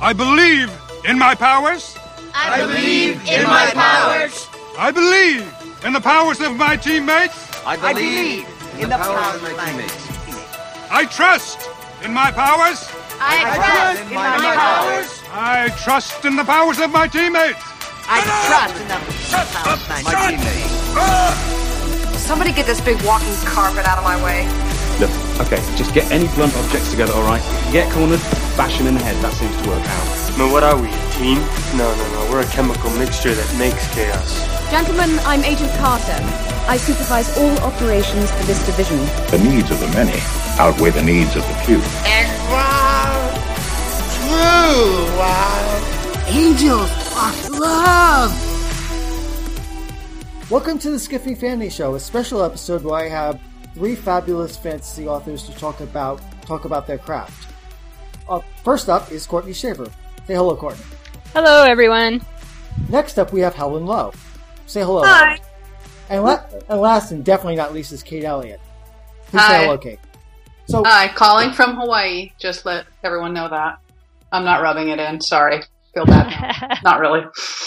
I believe in my powers. I believe in my powers. I believe in the powers of my teammates. I believe in the powers of my teammates. I trust in my powers. I trust in my powers. I trust in the powers of my teammates. I trust in the powers of my teammates. Somebody get this big walking carpet out of my way. Look, okay, just get any blunt objects together, alright? Get cornered, bash them in the head, that seems to work out. Man, what are we, a team? No, we're a chemical mixture that makes chaos. Gentlemen, I'm Agent Carter. I supervise all operations for this division. The needs of the many outweigh the needs of the few. And wow, true wow. Angels of love. Welcome to the Skiffy Fantasy Show, a special episode where I have three fabulous fantasy authors to talk about their craft. First up is Courtney Schaefer. Say hello, Courtney. Hello, everyone. Next up, we have Helen Lowe. Say hello. Hi. And last and definitely not least is Kate Elliott. Please Hi. say hello, Kate. Hi, calling from Hawaii. Just let everyone know that. I'm not rubbing it in. Sorry. Feel bad now. Not really.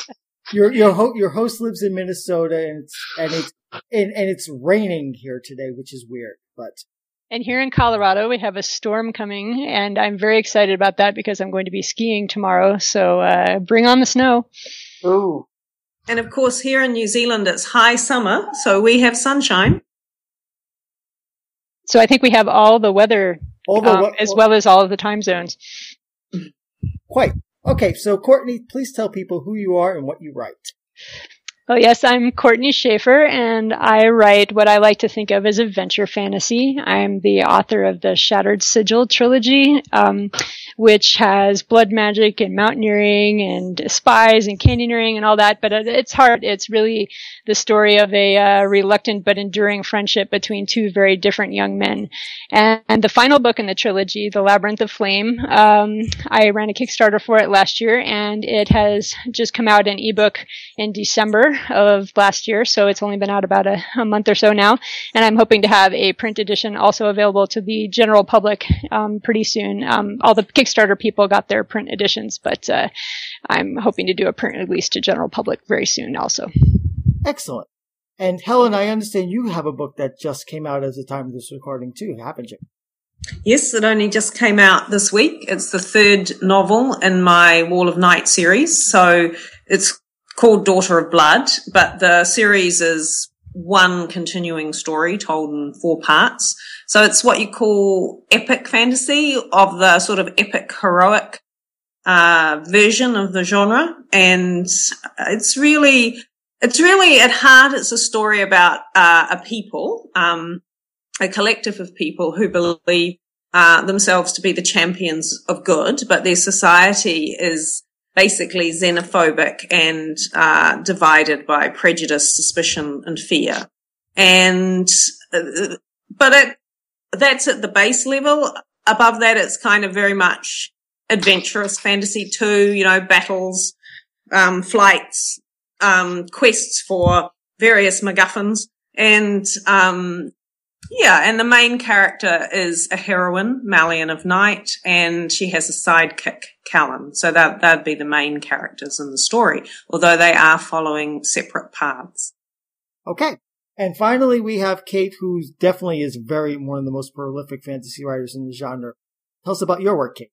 Your host lives in Minnesota, and it's raining here today, which is weird. And here in Colorado, we have a storm coming, and I'm very excited about that because I'm going to be skiing tomorrow. So bring on the snow. Ooh. And of course, here in New Zealand, it's high summer, so we have sunshine. So I think we have all the weather, as well as all of the time zones. Quite. Okay, so Courtney, please tell people who you are and what you write. Oh, yes, I'm Courtney Schaefer, and I write what I like to think of as adventure fantasy. I'm the author of the Shattered Sigil trilogy, which has blood magic and mountaineering and spies and canyoneering and all that, but at its heart, it's really the story of a reluctant but enduring friendship between two very different young men. And the final book in the trilogy, The Labyrinth of Flame, I ran a Kickstarter for it last year, and it has just come out in ebook in December of last year, so it's only been out about a month or so now, and I'm hoping to have a print edition also available to the general public pretty soon. All the Kickstarter people got their print editions, but I'm hoping to do a print release to general public very soon also. Excellent. And Helen, I understand you have a book that just came out at the time of this recording too, haven't you? Yes, it only just came out this week. It's the third novel in my Wall of Night series, so it's called Daughter of Blood, but the series is one continuing story told in 4 parts. So it's what you call epic fantasy, of the sort of epic heroic version of the genre. And it's really at heart, it's a story about a people, a collective of people who believe themselves to be the champions of good, but their society is basically xenophobic and divided by prejudice, suspicion, and fear. And that's at the base level. Above that, it's kind of very much adventurous fantasy too. You know, battles, flights, quests for various MacGuffins, and and the main character is a heroine, Malian of Night, and she has a sidekick, Callan. So that'd be the main characters in the story, although they are following separate paths. Okay. And finally, we have Kate, who definitely is one of the most prolific fantasy writers in the genre. Tell us about your work, Kate.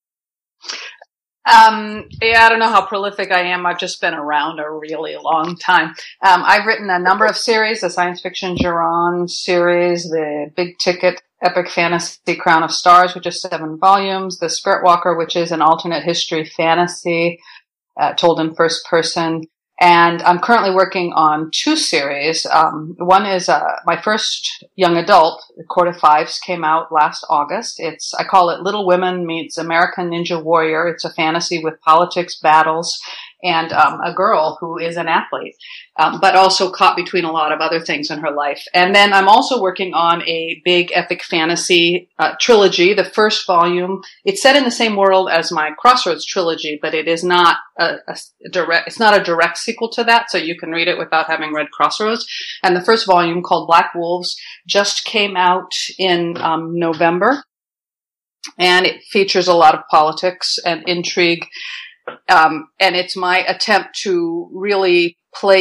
I don't know how prolific I am. I've just been around a really long time. I've written a number of series, the science fiction Giron series, the big ticket epic fantasy Crown of Stars, which is 7 volumes, the Spirit Walker, which is an alternate history fantasy, told in first person. And I'm currently working on 2 series. One is my first young adult, Court of Fives, came out last August. I call it Little Women meets American Ninja Warrior. It's a fantasy with politics, battles, and a girl who is an athlete, but also caught between a lot of other things in her life. And then I'm also working on a big epic fantasy trilogy. The first volume, it's set in the same world as my Crossroads trilogy, but it is not it's not a direct sequel to that, so you can read it without having read Crossroads. And the first volume, called Black Wolves, just came out in November, and it features a lot of politics and intrigue and it's my attempt to really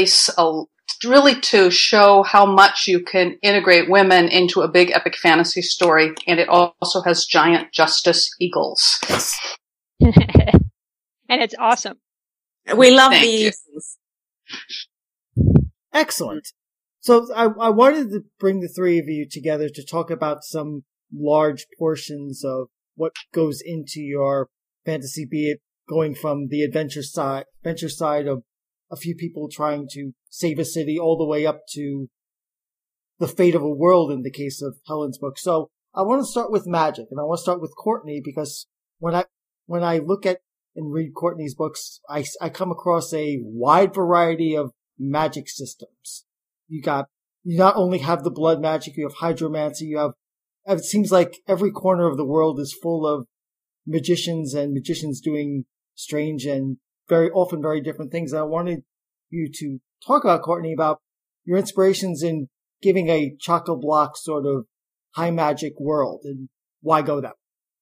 to show how much you can integrate women into a big epic fantasy story, and it also has giant justice eagles. And it's awesome. We love the eagles. Excellent. So I wanted to bring the three of you together to talk about some large portions of what goes into your fantasy, be it going from the adventure side of a few people trying to save a city all the way up to the fate of a world in the case of Helen's book. So I want to start with magic, and I want to start with Courtney, because when I look at and read Courtney's books, I come across a wide variety of magic systems. You not only have the blood magic, you have hydromancy, it seems like every corner of the world is full of magicians and magicians doing strange and very often very different things. And I wanted you to talk about, Courtney, about your inspirations in giving a chock-a-block sort of high magic world, and why go that way?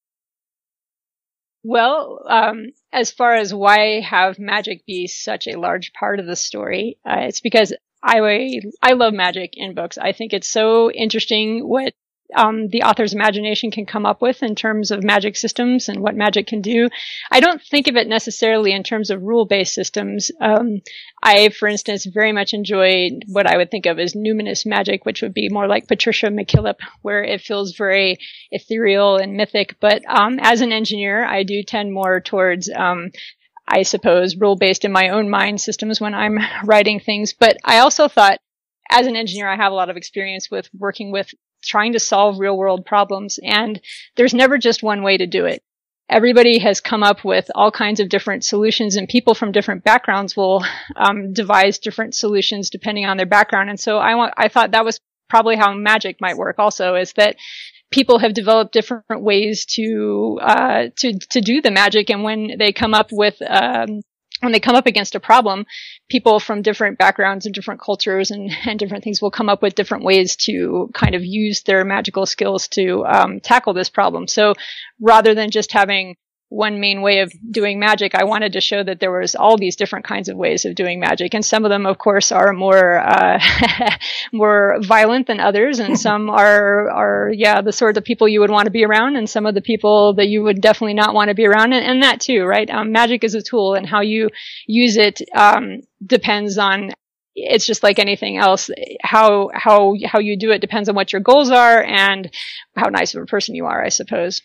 Well, as far as why have magic be such a large part of the story, it's because I love magic in books. I think it's so interesting what the author's imagination can come up with in terms of magic systems and what magic can do. I don't think of it necessarily in terms of rule-based systems. I, for instance, very much enjoy what I would think of as numinous magic, which would be more like Patricia McKillip, where it feels very ethereal and mythic. But as an engineer, I do tend more towards I suppose, rule-based in my own mind systems when I'm writing things. But I also thought, as an engineer, I have a lot of experience with working with trying to solve real-world problems, and there's never just one way to do it. Everybody has come up with all kinds of different solutions, and people from different backgrounds will devise different solutions depending on their background. And so I thought that was probably how magic might work also, is that people have developed different ways to do the magic, and when they come up against a problem, people from different backgrounds and different cultures and different things will come up with different ways to kind of use their magical skills to tackle this problem. So rather than just having one main way of doing magic, I wanted to show that there was all these different kinds of ways of doing magic. And some of them, of course, are more more violent than others, and some are the sort of people you would want to be around, and some of the people that you would definitely not want to be around, and that too, right? Magic is a tool, and how you use it depends on, it's just like anything else. How you do it depends on what your goals are and how nice of a person you are, I suppose.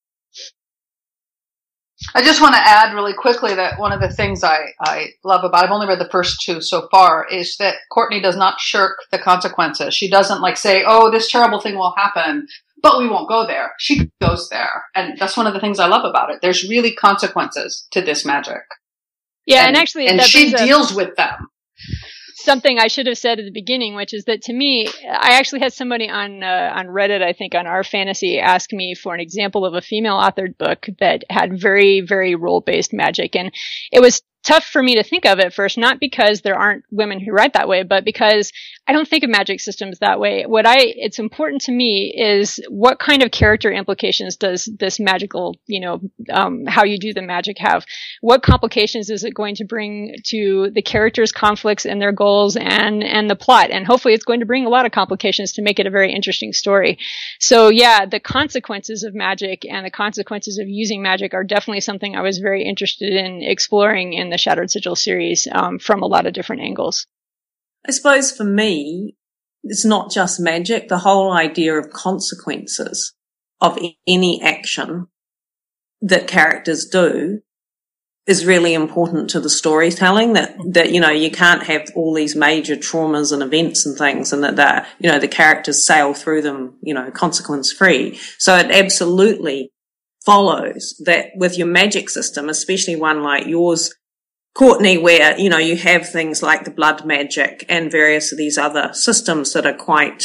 I just want to add really quickly that one of the things I love about, I've only read the first two so far, is that Courtney does not shirk the consequences. She doesn't say, oh, this terrible thing will happen, but we won't go there. She goes there. And that's one of the things I love about it. There's really consequences to this magic. Yeah, and actually, and she deals with them. Something I should have said at the beginning, which is that to me, I actually had somebody on Reddit, I think on Our Fantasy, ask me for an example of a female authored book that had very, very role-based magic. And it was tough for me to think of at first, not because there aren't women who write that way, but because I don't think of magic systems that way. It's important to me is what kind of character implications does this magical, how you do the magic have? What complications is it going to bring to the characters' conflicts and their goals and the plot? And hopefully it's going to bring a lot of complications to make it a very interesting story. So yeah, the consequences of magic and the consequences of using magic are definitely something I was very interested in exploring in the Shattered Sigil series from a lot of different angles. I suppose for me, it's not just magic. The whole idea of consequences of any action that characters do is really important to the storytelling, that you can't have all these major traumas and events and things, and that the characters sail through them, consequence free. So it absolutely follows that with your magic system, especially one like yours, Courtney, where, you have things like the blood magic and various of these other systems that are quite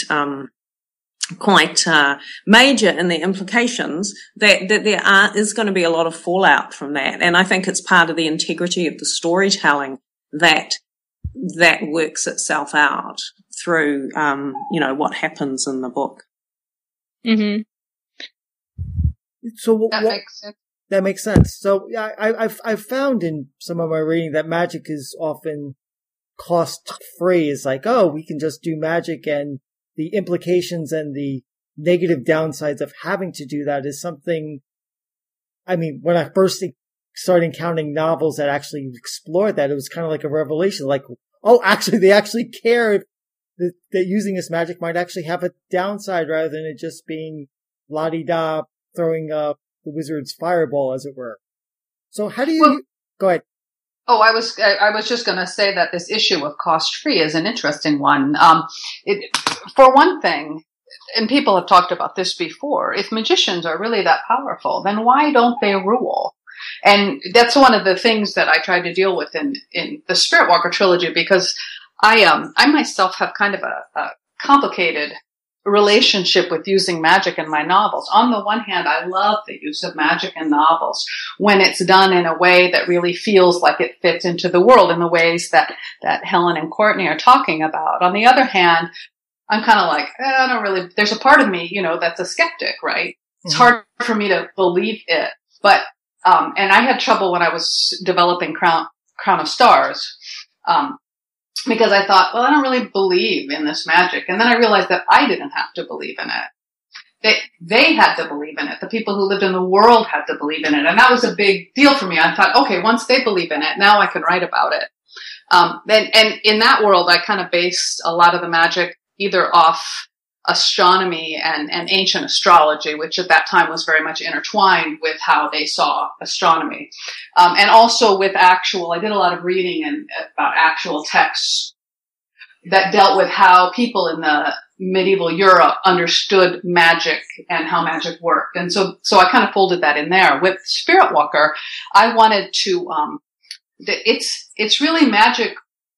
major in their implications, that there is going to be a lot of fallout from that. And I think it's part of the integrity of the storytelling that works itself out through, what happens in the book. Mm-hmm. So that makes sense. That makes sense. So yeah, I've found in some of my reading that magic is often cost-free. It's like, oh, we can just do magic, and the implications and the negative downsides of having to do that is something. I mean, when I first started encountering novels that actually explored that, it was kind of like a revelation. Like, oh, actually, they actually care that using this magic might actually have a downside rather than it just being la-di-da, throwing the wizard's fireball, as it were. So how do you go ahead? Oh, I was just going to say that this issue of cost-free is an interesting one. For one thing, and people have talked about this before, if magicians are really that powerful, then why don't they rule? And that's one of the things that I tried to deal with in the Spirit Walker trilogy, because I myself have kind of a complicated relationship with using magic in my novels. On the one hand, I love the use of magic in novels when it's done in a way that really feels like it fits into the world in the ways that Helen and Courtney are talking about. On the other hand, I'm kind of like, I don't really, there's a part of me, that's a skeptic, right? It's hard for me to believe it. But, and I had trouble when I was developing Crown of Stars, because I thought, well, I don't really believe in this magic. And then I realized that I didn't have to believe in it. They had to believe in it. The people who lived in the world had to believe in it. And that was a big deal for me. I thought, okay, once they believe in it, now I can write about it. And in that world, I kind of based a lot of the magic either off astronomy and ancient astrology, which at that time was very much intertwined with how they saw astronomy. And also with I did a lot of reading about actual texts that dealt with how people in the medieval Europe understood magic and how magic worked. And so I kind of folded that in there. With Spirit Walker, I wanted to, it's really magic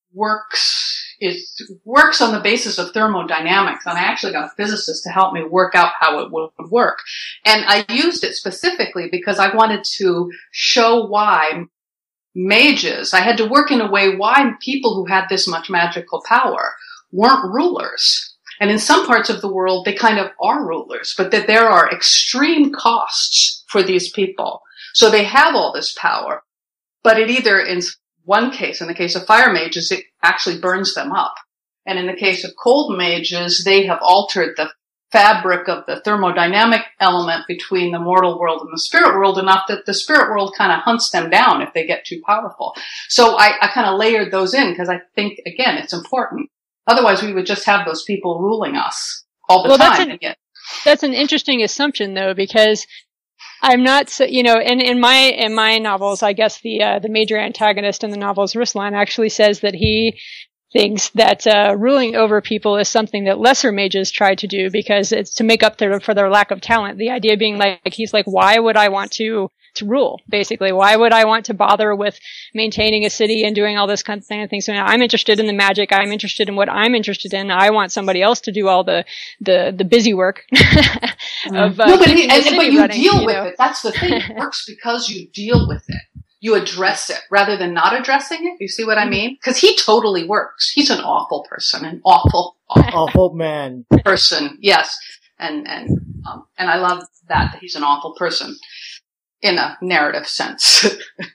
works on the basis of thermodynamics, and I actually got a physicist to help me work out how it would work. And I used it specifically because I wanted to show why mages, I had to work in a way why people who had this much magical power weren't rulers. And in some parts of the world, they kind of are rulers, but that there are extreme costs for these people. So they have all this power, but it either, in one case, in the case of fire mages, it actually burns them up. And in the case of cold mages, they have altered the fabric of the thermodynamic element between the mortal world and the spirit world enough that the spirit world kind of hunts them down if they get too powerful. So I kind of layered those in because I think, again, it's important. Otherwise, we would just have those people ruling us all the time. That's an interesting assumption, though, because I'm not so, in my novels, I guess the major antagonist in the novels, Ruslan, actually says that he thinks that ruling over people is something that lesser mages try to do because it's to make up for their lack of talent. The idea being he's like, why would I want to rule, basically? Why would I want to bother with maintaining a city and doing all this kind of thing? So now I'm interested in the magic. I'm interested in what I'm interested in. I want somebody else to do all the busy work of but you deal with it. That's the thing. It works because you deal with it. You address it rather than not addressing it. You see what I mean? Because he totally works. He's an awful person, an awful man person. Yes, and I love that he's an awful person in a narrative sense. So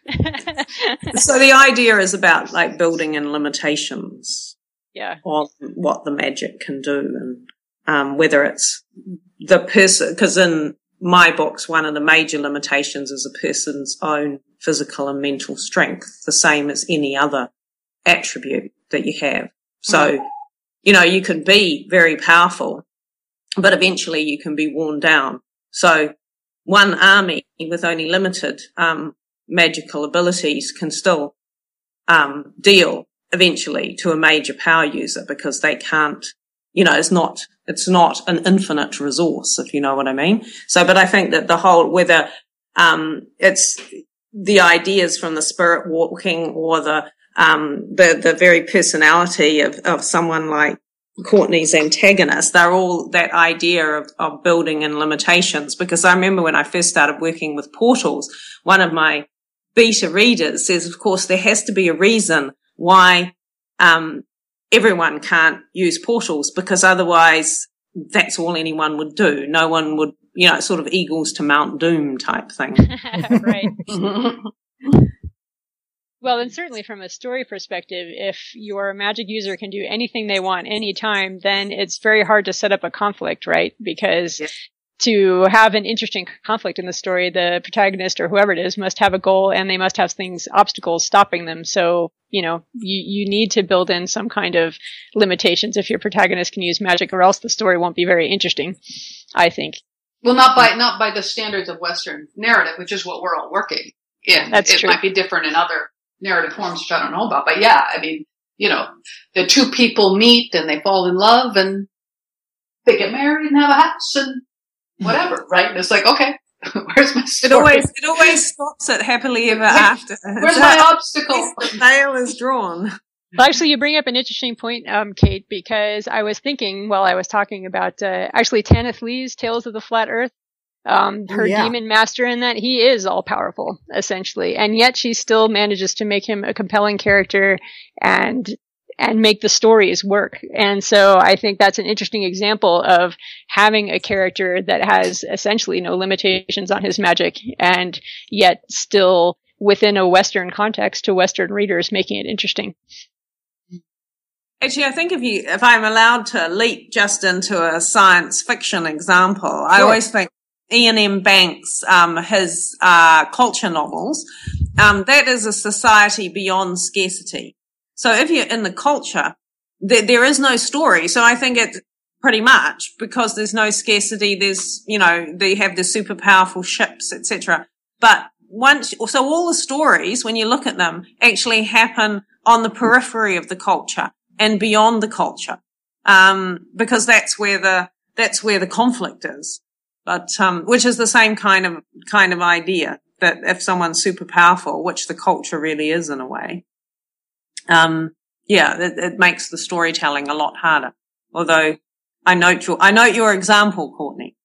the idea is about building in limitations. Yeah. On what the magic can do, and whether it's the person, because in my books, one of the major limitations is a person's own physical and mental strength, the same as any other attribute that you have. So, you can be very powerful, but eventually you can be worn down. So one army with only limited magical abilities can still deal eventually to a major power user because they can't, it's not an infinite resource, if you know what I mean. So, but I think that the whole, whether it's the ideas from the spirit walking or the very personality of someone like Courtney's antagonist, they're all that idea of building in limitations. Because I remember when I first started working with portals, one of my beta readers says, of course, there has to be a reason why everyone can't use portals, because otherwise that's all anyone would do. No one would sort of Eagles to Mount Doom type thing. Right. Well, and certainly from a story perspective, if your magic user can do anything they want anytime, then it's very hard to set up a conflict, right? Because to have an interesting conflict in the story, the protagonist or whoever it is must have a goal, and they must have obstacles stopping them. So, you need to build in some kind of limitations if your protagonist can use magic, or else the story won't be very interesting, I think. Well, not by the standards of Western narrative, which is what we're all working in. That's true. It might be different in other narrative forms, which I don't know about. But yeah, I mean, the two people meet and they fall in love and they get married and have a house and whatever, right? And it's like, okay, where's my story? It always stops at happily ever after. Where's my obstacle? The veil is drawn. Well, actually, you bring up an interesting point, Kate, because I was thinking while I was talking about, actually Tanith Lee's Tales of the Flat Earth, her demon master in that, he is all powerful, essentially. And yet she still manages to make him a compelling character and make the stories work. And so I think that's an interesting example of having a character that has essentially no limitations on his magic, and yet still within a Western context to Western readers, making it interesting. Actually, I think if I'm allowed to leap just into a science fiction example, I always think Ian M. Banks, his culture novels, that is a society beyond scarcity. So if you're in the culture, there is no story. So I think it pretty much, because there's no scarcity, there's, they have the super powerful ships, etc. But so all the stories, when you look at them, actually happen on the periphery of the culture and beyond the culture, because that's where the conflict is. But which is the same kind of idea, that if someone's super powerful, which the culture really is in a way, it makes the storytelling a lot harder. Although I note your example, Courtney.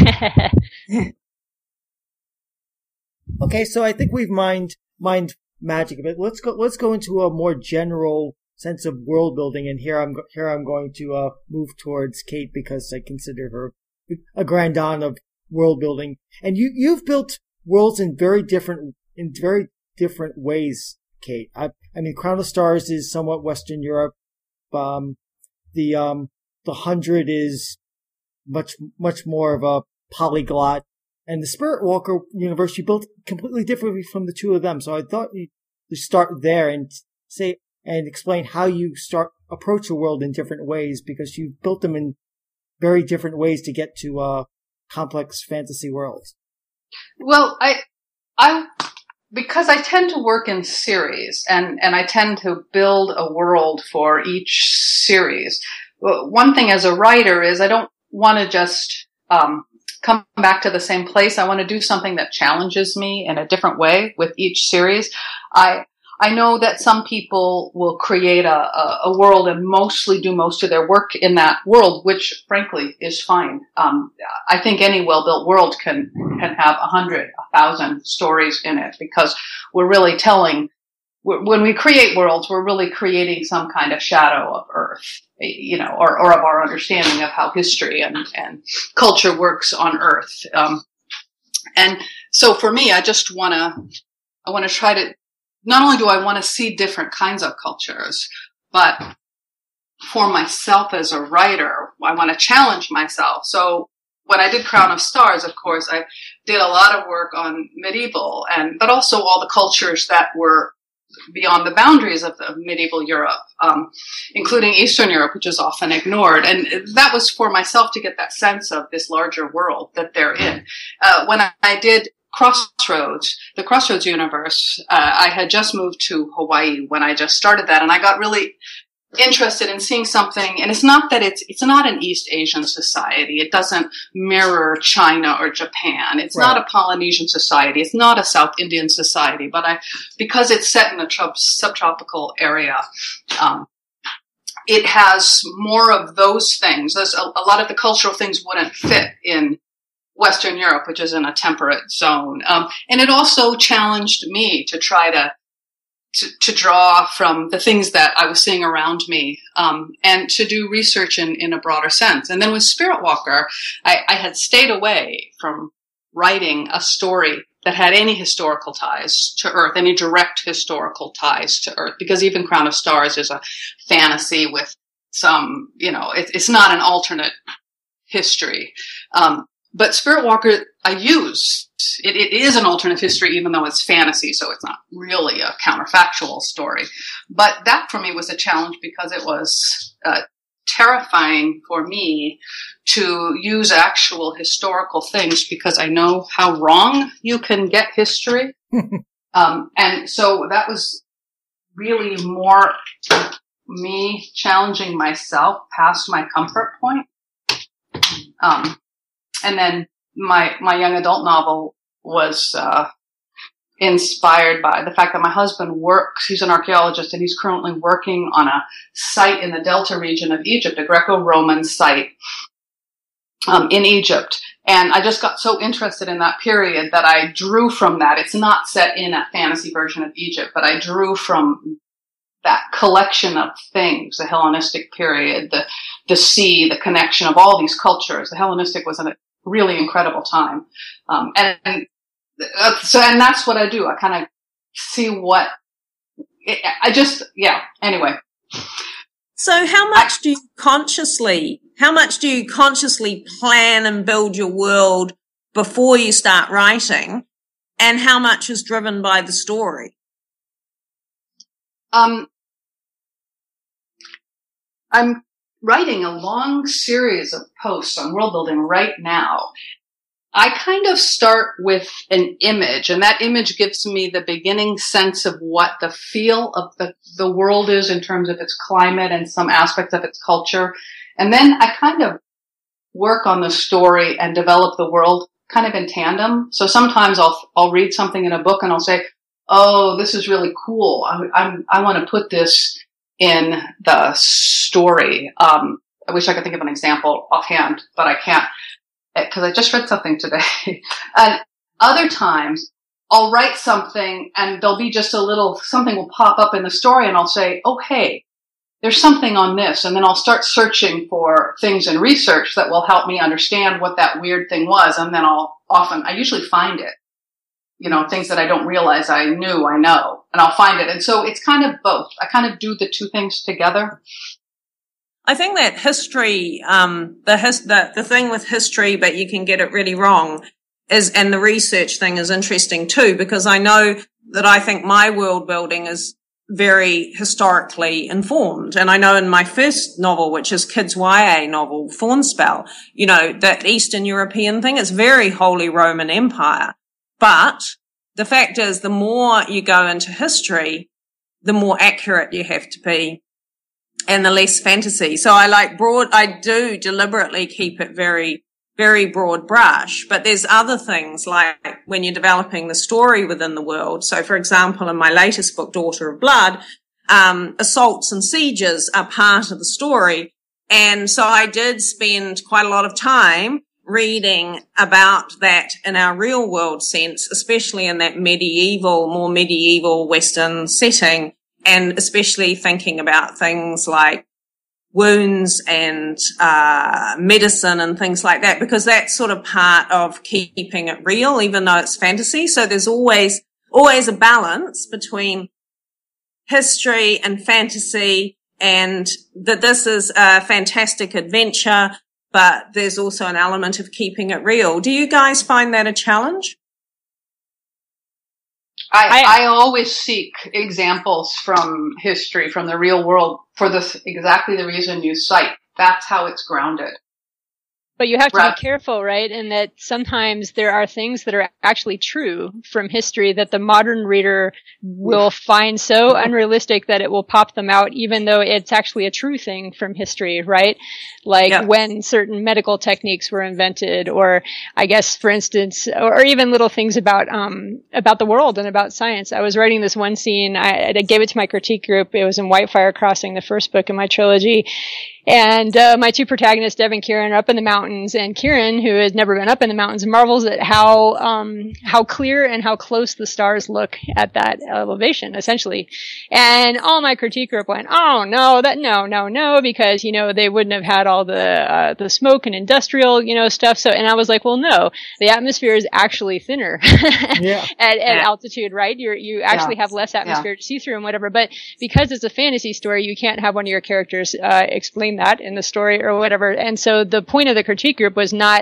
Okay, so I think we've mined magic a bit. Let's go into a more general sense of world building, and here I'm going to move towards Kate, because I consider her a grand aunt of world building. And you've built worlds in very different ways, Kate. I mean, Crown of Stars is somewhat Western Europe. The 100 is much more of a polyglot, and the Spirit Walker universe you built completely differently from the two of them. So I thought you'd start there and explain how you approach a world in different ways, because you built them in very different ways to get to complex fantasy worlds. Well, because I tend to work in series, and I tend to build a world for each series. One thing as a writer is I don't want to just come back to the same place. I want to do something that challenges me in a different way with each series. I know that some people will create a world and mostly do most of their work in that world, which frankly is fine. I think any well-built world can have 100, 1,000 stories in it, because we're really when we create worlds, we're really creating some kind of shadow of Earth, or of our understanding of how history and culture works on Earth. And so for me, I want to try to, not only do I want to see different kinds of cultures, but for myself as a writer, I want to challenge myself. So when I did Crown of Stars, of course, I did a lot of work on medieval, but also all the cultures that were beyond the boundaries of medieval Europe, including Eastern Europe, which is often ignored. And that was for myself to get that sense of this larger world that they're in. When I did Crossroads, the Crossroads universe, I had just moved to Hawaii when I just started that, and I got really interested in seeing something. And it's not that it's not an East Asian society. It doesn't mirror China or Japan. It's not a Polynesian society. It's not a South Indian society. But because it's set in a subtropical area, it has more of those things. There's a lot of the cultural things wouldn't fit in Western Europe, which is in a temperate zone. And it also challenged me to try to to draw from the things that I was seeing around me, and to do research in a broader sense. And then with Spirit Walker, I had stayed away from writing a story that had any historical ties to Earth, any direct historical ties to Earth, because even Crown of Stars is a fantasy with some, it's not an alternate history. But Spirit Walker, it is an alternate history, even though it's fantasy, so it's not really a counterfactual story. But that for me was a challenge because it was terrifying for me to use actual historical things, because I know how wrong you can get history. And so that was really more me challenging myself past my comfort point. And then my young adult novel was inspired by the fact that my husband works, he's an archaeologist, and he's currently working on a site in the Delta region of Egypt, a Greco-Roman site in Egypt. And I just got so interested in that period that I drew from that. It's not set in a fantasy version of Egypt, but I drew from that collection of things, the Hellenistic period, the sea, the connection of all these cultures. The Hellenistic was a really incredible time. And that's what I do. I kind of see anyway. So how much do you consciously plan and build your world before you start writing, and how much is driven by the story? I'm writing a long series of posts on world building right now. I kind of start with an image, and that image gives me the beginning sense of what the feel of the world is in terms of its climate and some aspects of its culture. And then I kind of work on the story and develop the world kind of in tandem. So sometimes I'll read something in a book and I'll say, oh, this is really cool. I want to put this in the story. I wish I could think of an example offhand, but I can't, because I just read something today. And other times I'll write something and there'll be just something will pop up in the story and I'll say, oh, hey, there's something on this. And then I'll start searching for things in research that will help me understand what that weird thing was. And then I usually find it, things that I don't realize I know, and I'll find it. And so it's kind of both. I kind of do the two things together. I think that history, the thing with history, but you can get it really wrong, and the research thing is interesting too, because I know that I think my world building is very historically informed. And I know in my first novel, which is kids' YA novel, Thornspell, that Eastern European thing is very Holy Roman Empire. But the fact is, the more you go into history, the more accurate you have to be, and the less fantasy. So I do deliberately keep it very, very broad brush, but there's other things like when you're developing the story within the world. So for example, in my latest book, Daughter of Blood, assaults and sieges are part of the story. And so I did spend quite a lot of time reading about that in our real world sense, especially in that more medieval Western setting, and especially thinking about things like wounds and medicine and things like that, because that's sort of part of keeping it real, even though it's fantasy. So there's always a balance between history and fantasy, and that this is a fantastic adventure, but there's also an element of keeping it real. Do you guys find that a challenge? I always seek examples from history, from the real world, for exactly the reason you cite. That's how it's grounded. But you have to be careful, right? And that sometimes there are things that are actually true from history that the modern reader will find so unrealistic that it will pop them out, even though it's actually a true thing from history, right? Like when certain medical techniques were invented, or I guess, for instance, or even little things about the world and about science. I was writing this one scene. I gave it to my critique group. It was in Whitefire Crossing, the first book in my trilogy. And my two protagonists, Dev and Kieran, are up in the mountains, and Kieran, who has never been up in the mountains, marvels at how clear and how close the stars look at that elevation, essentially. And all my critique group went, "Oh no, no, because they wouldn't have had all the smoke and industrial stuff." So, and I was like, "Well, no, the atmosphere is actually thinner at altitude, right? You actually have less atmosphere to see through and whatever. But because it's a fantasy story, you can't have one of your characters explain that in the story or whatever." And so the point of the critique group was not,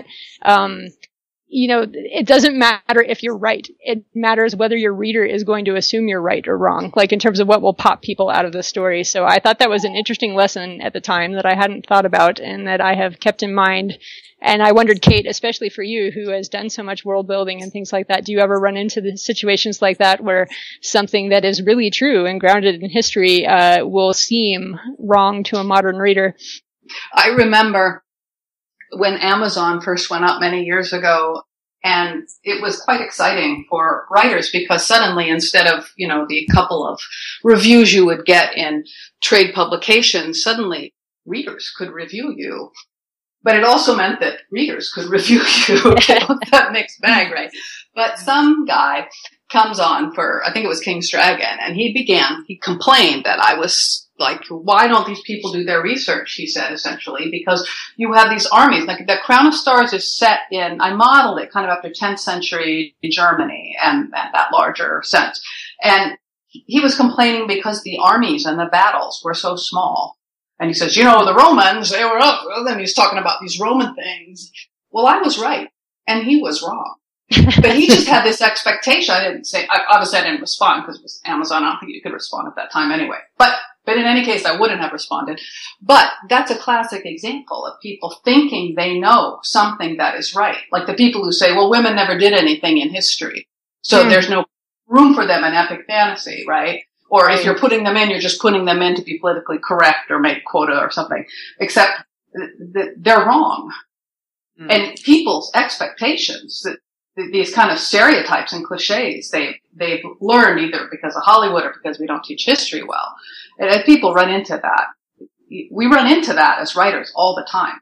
it doesn't matter if you're right. It matters whether your reader is going to assume you're right or wrong, like in terms of what will pop people out of the story. So I thought that was an interesting lesson at the time that I hadn't thought about and that I have kept in mind. And I wondered, Kate, especially for you, who has done so much world building and things like that, do you ever run into the situations like that where something that is really true and grounded in history will seem wrong to a modern reader? I remember when Amazon first went up many years ago, and it was quite exciting for writers because suddenly, instead of, the couple of reviews you would get in trade publications, suddenly readers could review you. But it also meant that readers could review you. That mixed bag, right? But some guy comes on for, I think it was King's Dragon, and he complained that I was like, why don't these people do their research? He said, essentially, because you have these armies. Like the Crown of Stars is set in, I modeled it kind of after 10th century Germany and that larger sense. And he was complaining because the armies and the battles were so small. And he says, the Romans, they were up. Well, then he's talking about these Roman things. Well, I was right, and he was wrong. But he just had this expectation. Obviously I didn't respond because it was Amazon. I don't think you could respond at that time anyway. But in any case, I wouldn't have responded. But that's a classic example of people thinking they know something that is right. Like the people who say, well, women never did anything in history, so there's no room for them in epic fantasy, right? Or if you're putting them in, you're just putting them in to be politically correct or make quota or something. Except they're wrong. And people's expectations, these kind of stereotypes and cliches, they've learned either because of Hollywood or because we don't teach history well. And people run into that. We run into that as writers all the time.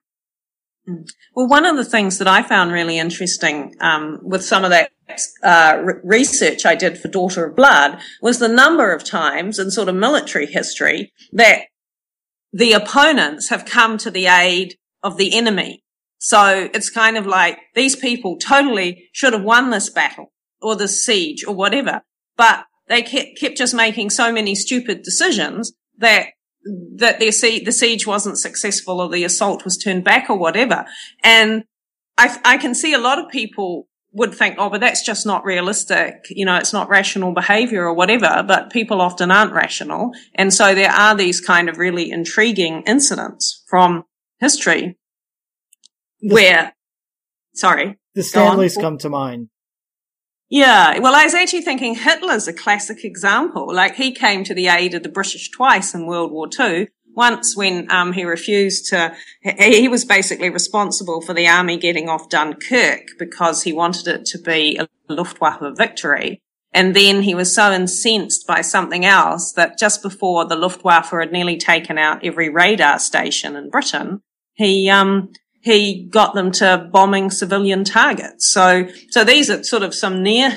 Well, one of the things that I found really interesting with some of that research I did for Daughter of Blood was the number of times in sort of military history that the opponents have come to the aid of the enemy. So it's kind of like these people totally should have won this battle or this siege or whatever, but they kept just making so many stupid decisions that the siege wasn't successful or the assault was turned back or whatever. And I can see a lot of people would think, oh, but that's just not realistic. It's not rational behavior or whatever, but people often aren't rational. And so there are these kind of really intriguing incidents from history the Stanleys come to mind. Yeah, well, I was actually thinking Hitler's a classic example. Like, he came to the aid of the British twice in World War II. Once when he refused to, he was basically responsible for the army getting off Dunkirk because he wanted it to be a Luftwaffe victory. And then he was so incensed by something else that just before the Luftwaffe had nearly taken out every radar station in Britain, he got them to bombing civilian targets. So these are sort of some near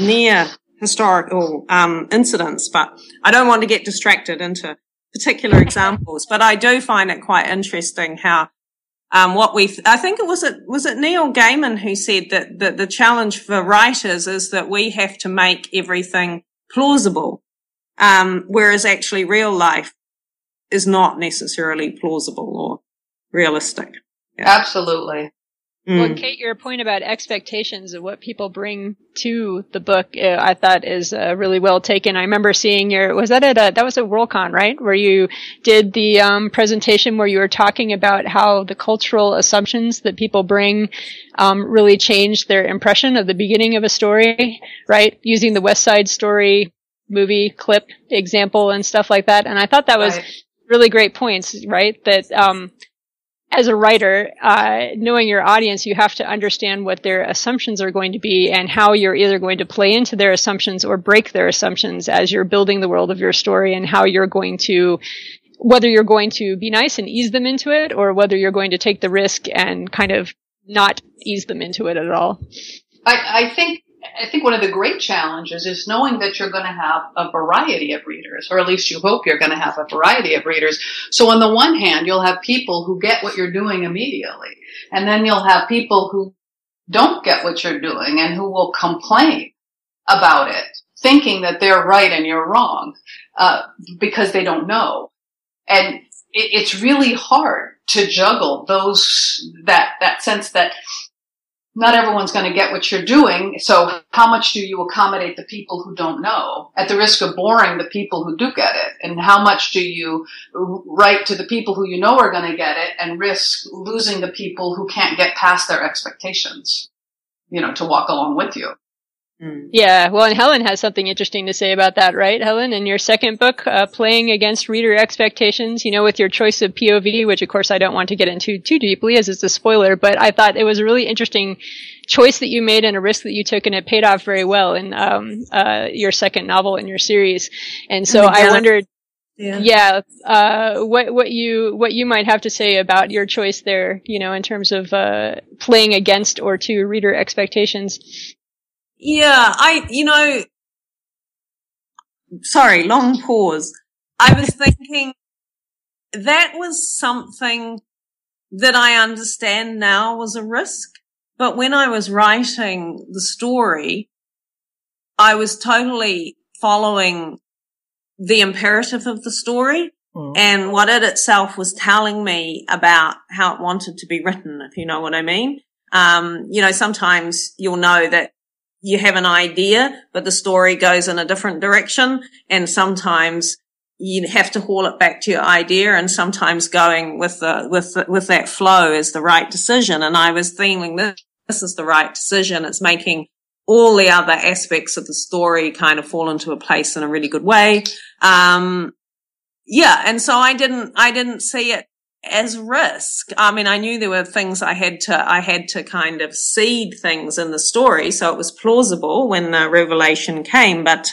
historical incidents, but I don't want to get distracted into particular examples. But I do find it quite interesting how I think was it Neil Gaiman who said that the challenge for writers is that we have to make everything plausible, whereas actually real life is not necessarily plausible or realistic. Yeah. Absolutely. Well, Kate, your point about expectations of what people bring to the book, I thought is really well taken. I remember seeing that was at Worldcon, right? Where you did the presentation where you were talking about how the cultural assumptions that people bring really changed their impression of the beginning of a story, right? Using the West Side Story movie clip example and stuff like that. And I thought that was really great points, right? That as a writer, knowing your audience, you have to understand what their assumptions are going to be and how you're either going to play into their assumptions or break their assumptions as you're building the world of your story, and how you're going to whether you're going to be nice and ease them into it, or whether you're going to take the risk and kind of not ease them into it at all. I think one of the great challenges is knowing that you're going to have a variety of readers, or at least you hope you're going to have a variety of readers. So on the one hand, you'll have people who get what you're doing immediately, and then you'll have people who don't get what you're doing and who will complain about it, thinking that they're right and you're wrong, because they don't know. And it's really hard to juggle that sense that not everyone's going to get what you're doing. So how much do you accommodate the people who don't know at the risk of boring the people who do get it? And how much do you write to the people who you know are going to get it and risk losing the people who can't get past their expectations, to walk along with you? Yeah, well, and Helen has something interesting to say about that, right, Helen? In your second book, Playing Against Reader Expectations, with your choice of POV, which of course I don't want to get into too deeply as it's a spoiler, but I thought it was a really interesting choice that you made and a risk that you took, and it paid off very well in your second novel in your series. And so I wondered, what you might have to say about your choice there, in terms of playing against or to reader expectations. Yeah, sorry, long pause. I was thinking that was something that I understand now was a risk. But when I was writing the story, I was totally following the imperative of the story and what it itself was telling me about how it wanted to be written, if you know what I mean. Sometimes you'll know that you have an idea, but the story goes in a different direction. And sometimes you have to haul it back to your idea, and sometimes going with that flow is the right decision. And I was feeling this is the right decision. It's making all the other aspects of the story kind of fall into a place in a really good way. And so I didn't see it as risk. I mean, I knew there were things I had to kind of seed things in the story, so it was plausible when the revelation came. But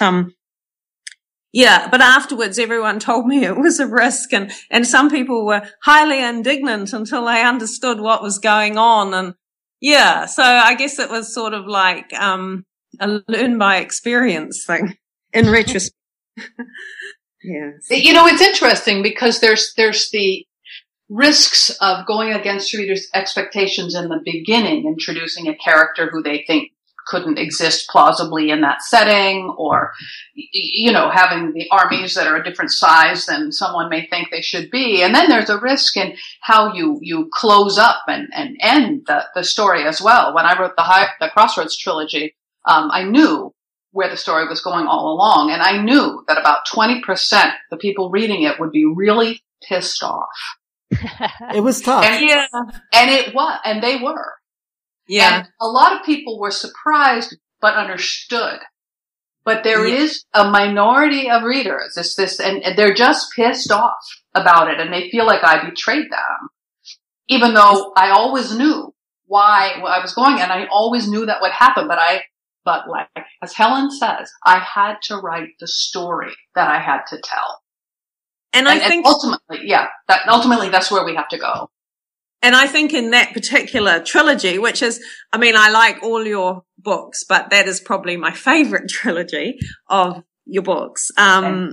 but afterwards everyone told me it was a risk, and some people were highly indignant until they understood what was going on. And so I guess it was sort of like a learn by experience thing in retrospect. It's interesting because there's the risks of going against readers' expectations in the beginning, introducing a character who they think couldn't exist plausibly in that setting, or, having the armies that are a different size than someone may think they should be. And then there's a risk in how you close up and end the story as well. When I wrote the Crossroads trilogy, I knew where the story was going all along, and I knew that about 20% the people reading it would be really pissed off. It was tough. And they were. Yeah. And a lot of people were surprised, but understood. But there is a minority of readers, and they're just pissed off about it, and they feel like I betrayed them. Even though I always knew why I was going, and I always knew that would happen, but like, as Helen says, I had to write the story that I had to tell. And I think ultimately that's where we have to go. And I think in that particular trilogy, which is, I like all your books, but that is probably my favorite trilogy of your books. I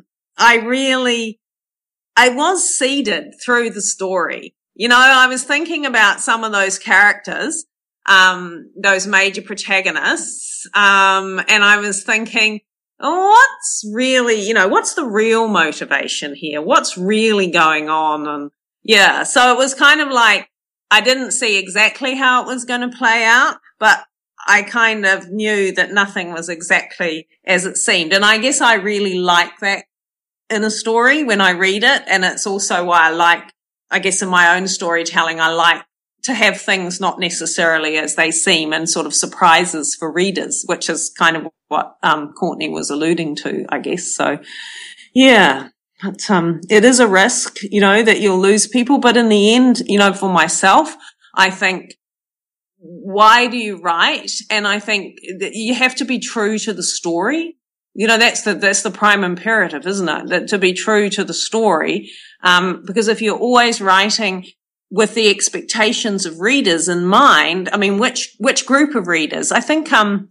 was seeded through the story. I was thinking about some of those characters, those major protagonists, and I was thinking, what's really, what's the real motivation here? What's really going on? And so it was kind of like, I didn't see exactly how it was going to play out, but I kind of knew that nothing was exactly as it seemed. And I guess I really like that in a story when I read it. And it's also why I guess in my own storytelling, I like to have things not necessarily as they seem, and sort of surprises for readers, which is kind of what Courtney was alluding to, I guess. So, but it is a risk, that you'll lose people. But in the end, for myself, I think, why do you write? And I think that you have to be true to the story. You know, that's the prime imperative, isn't it? That to be true to the story. Because if you're always writing with the expectations of readers in mind, I mean, which group of readers? I think, sorry,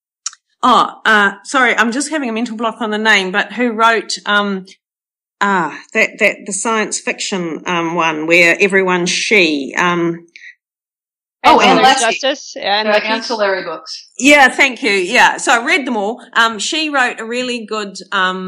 I'm just having a mental block on the name, but who wrote, the science fiction, one where everyone's she, Anne Justice and the ancillary books. Yeah, thank you. Yeah, so I read them all. She wrote a really good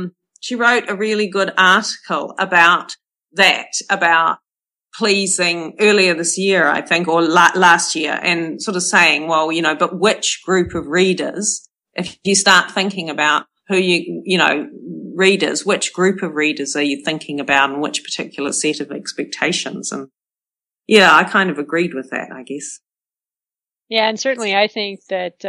article about that, about pleasing earlier this year, I think, or last year, and sort of saying, well, you know, but which group of readers, if you start thinking about who readers, which group of readers are you thinking about and which particular set of expectations? And yeah, I kind of agreed with that, I guess. Yeah, and certainly I think that,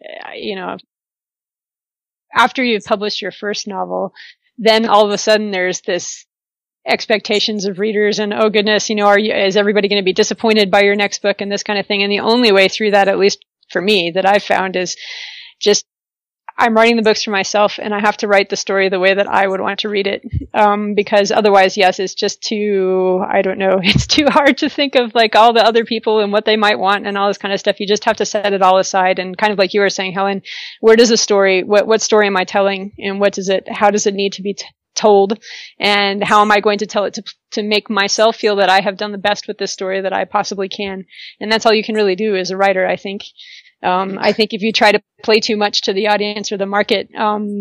after you've published your first novel, then all of a sudden there's this expectations of readers and, oh goodness, is everybody going to be disappointed by your next book and this kind of thing? And the only way through that, at least for me, that I've found is just, I'm writing the books for myself and I have to write the story the way that I would want to read it. Because otherwise, yes, it's just it's too hard to think of like all the other people and what they might want and all this kind of stuff. You just have to set it all aside and kind of like you were saying, Helen, where does the story, what story am I telling and how does it need to be told and how am I going to tell it to make myself feel that I have done the best with this story that I possibly can. And that's all you can really do as a writer, I think. I think if you try to play too much to the audience or the market,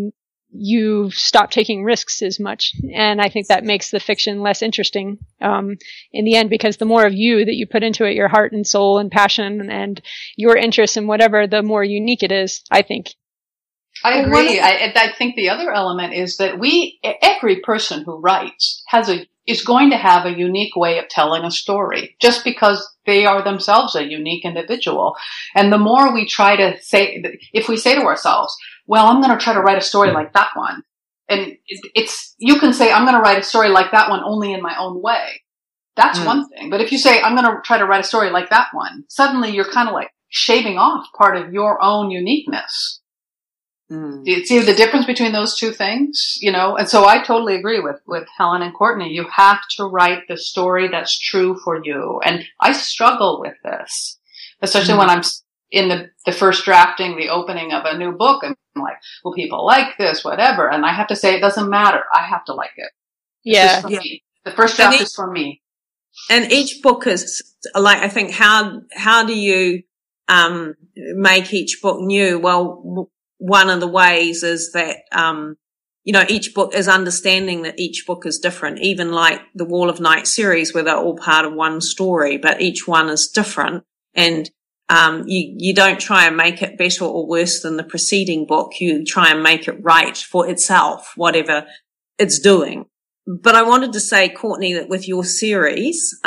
you stop taking risks as much. And I think that makes the fiction less interesting, in the end, because the more of you that you put into it, your heart and soul and passion and your interest in whatever, the more unique it is, I think. I agree. I think the other element is that every person who writes is going to have a unique way of telling a story just because they are themselves a unique individual. And the more we try to say, if we say to ourselves, well, I'm going to try to write a story like that one. And you can say, I'm going to write a story like that one only in my own way. That's one thing. But if you say, I'm going to try to write a story like that one, suddenly you're kind of like shaving off part of your own uniqueness. Do you see the difference between those two things? And so I totally agree with Helen and Courtney. You have to write the story that's true for you. And I struggle with this, especially when I'm in the first drafting, the opening of a new book. And I'm like, well, people like this, whatever. And I have to say, it doesn't matter. I have to like it. Yeah. Me. The first draft is for me. And each book is like, I think, how do you, make each book new? Well, one of the ways is that, each book is understanding that each book is different, even like the Wall of Night series where they're all part of one story, but each one is different. And, you don't try and make it better or worse than the preceding book. You try and make it right for itself, whatever it's doing. But I wanted to say, Courtney, that with your series,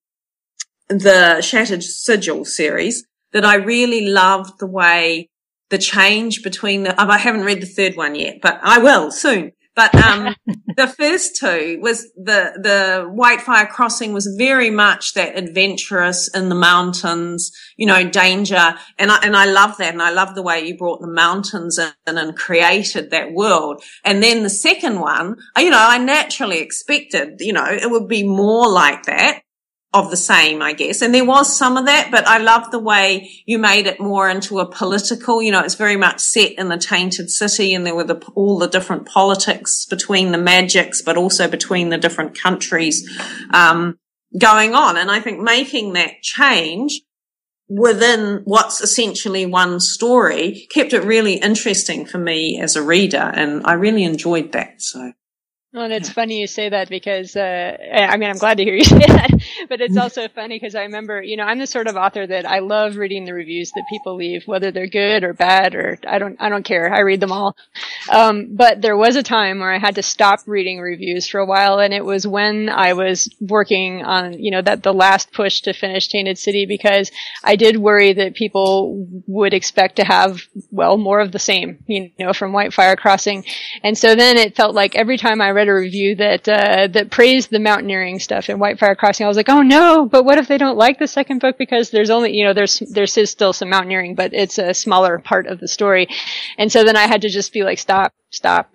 the Shattered Sigil series, that I really loved the way the change between I haven't read the third one yet, but I will soon. But, the first two was the Whitefire Crossing was very much that adventurous in the mountains, danger. And I love that. And I love the way you brought the mountains in and created that world. And then the second one, I naturally expected, it would be more like that. Of the same, I guess. And there was some of that, but I love the way you made it more into a political, it's very much set in the Tainted City and there were all the different politics between the magics, but also between the different countries, going on. And I think making that change within what's essentially one story kept it really interesting for me as a reader. And I really enjoyed that. So. Well, and it's funny you say that because, I'm glad to hear you say that, but it's also funny because I remember, I'm the sort of author that I love reading the reviews that people leave, whether they're good or bad or I don't care. I read them all. But there was a time where I had to stop reading reviews for a while, and it was when I was working on, the last push to finish Tainted City, because I did worry that people would expect to have, more of the same, from Whitefire Crossing. And so then it felt like every time I read a review that praised the mountaineering stuff in Whitefire Crossing, I was like, oh no, but what if they don't like the second book because there's only, there's still some mountaineering, but it's a smaller part of the story. And so then I had to just be like, stop, stop.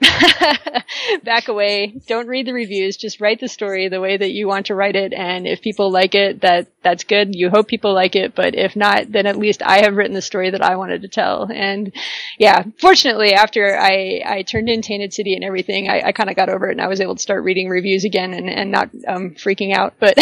Back away. Don't read the reviews. Just write the story the way that you want to write it. And if people like it, that's good. You hope people like it. But if not, then at least I have written the story that I wanted to tell. And yeah, fortunately, after I turned in Tainted City and everything, I kind of got over it and I was able to start reading reviews again and not freaking out. But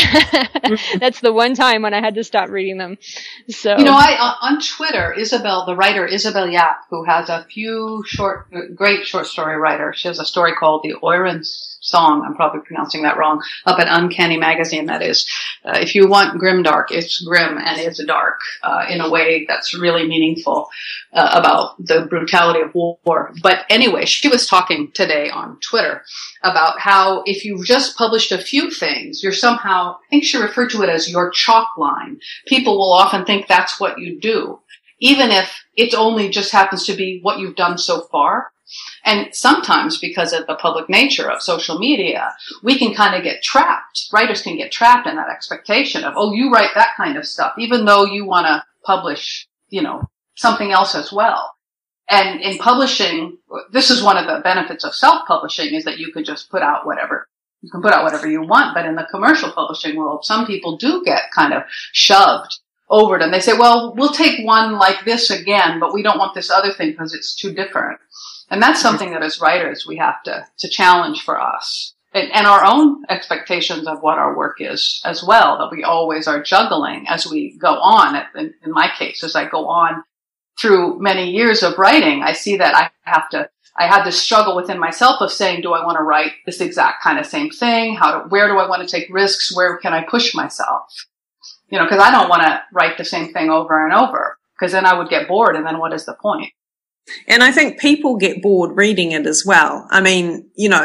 that's the one time when I had to stop reading them. So, on Twitter, the writer Isabel Yap, who has a few great short story writer. She has a story called The Oiran Song. I'm probably pronouncing that wrong. Up at Uncanny Magazine, that is. If you want grimdark, it's grim and it's dark in a way that's really meaningful about the brutality of war. But anyway, she was talking today on Twitter about how if you've just published a few things, you're somehow, I think she referred to it as your chalk line. People will often think that's what you do, even if it only just happens to be what you've done so far. And sometimes, because of the public nature of social media, we can kind of get trapped. Writers can get trapped in that expectation of, oh, you write that kind of stuff, even though you want to publish, something else as well. And in publishing, this is one of the benefits of self-publishing, is that you can just put out whatever. You can put out whatever you want. But in the commercial publishing world, some people do get kind of shoved over it. And they say, well, we'll take one like this again, but we don't want this other thing because it's too different. And that's something that as writers we have to challenge for us. And our own expectations of what our work is as well, that we always are juggling as we go on. In my case, as I go on through many years of writing, I see that I have this struggle within myself of saying, do I want to write this exact kind of same thing? Where do I want to take risks? Where can I push myself? Because I don't want to write the same thing over and over, because then I would get bored, and then what is the point? And I think people get bored reading it as well. I mean,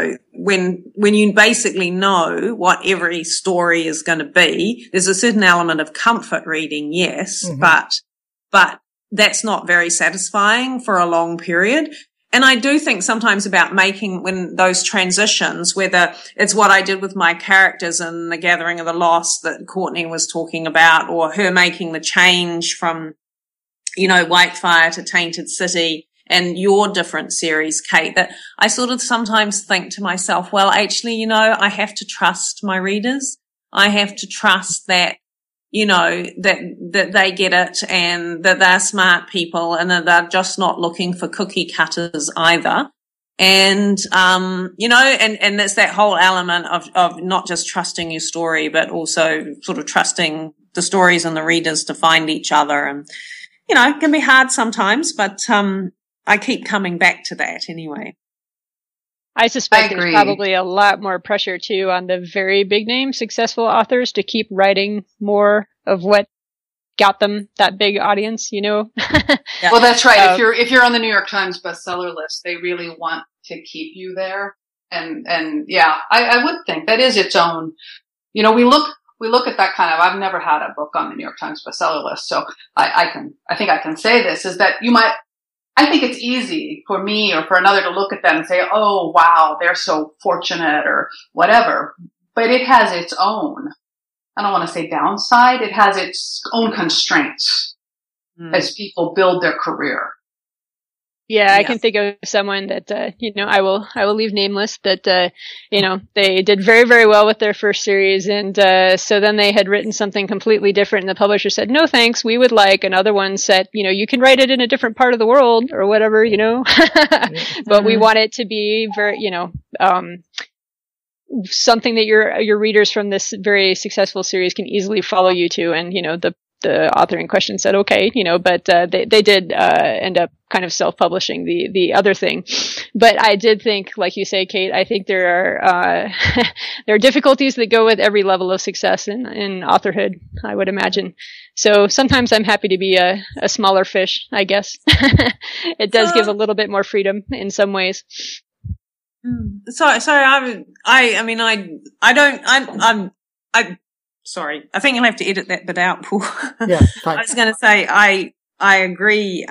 when you basically know what every story is going to be, there's a certain element of comfort reading, yes, but that's not very satisfying for a long period. And I do think sometimes about when those transitions, whether it's what I did with my characters in The Gathering of the Lost that Courtney was talking about, or her making the change from, Whitefire to Tainted City, and your different series, Kate, that I sort of sometimes think to myself, well, actually, I have to trust my readers. I have to trust that, that they get it, and that they're smart people, and that they're just not looking for cookie cutters either. And, and there's that whole element of not just trusting your story, but also sort of trusting the stories and the readers to find each other. And, it can be hard sometimes, but, I keep coming back to that anyway. I suspect there's probably a lot more pressure too on the very big name successful authors to keep writing more of what got them that big audience, Yeah. Well, that's right. If you're on the New York Times bestseller list, they really want to keep you there. And yeah, I would think that is its own, we look at that kind of, I've never had a book on the New York Times bestseller list. So I think I can say this, is that I think it's easy for me or for another to look at them and say, oh, wow, they're so fortunate or whatever. But it has its own, I don't want to say downside, it has its own constraints as people build their career. Yeah, I can think of someone that, I will leave nameless, that, they did very, very well with their first series. And, so then they had written something completely different, and the publisher said, no, thanks, we would like. Another one said, you can write it in a different part of the world or whatever, but we want it to be very, something that your readers from this very successful series can easily follow you to. And, the author in question said, okay, but they did end up kind of self-publishing the other thing. But I did think, like you say, Kate, I think there are difficulties that go with every level of success in authorhood, I would imagine. So sometimes I'm happy to be a smaller fish, I guess. It does give a little bit more freedom in some ways. Sorry, sorry, I think you'll have to edit that bit out, Paul. Yeah, fine. I was going to say, I agree,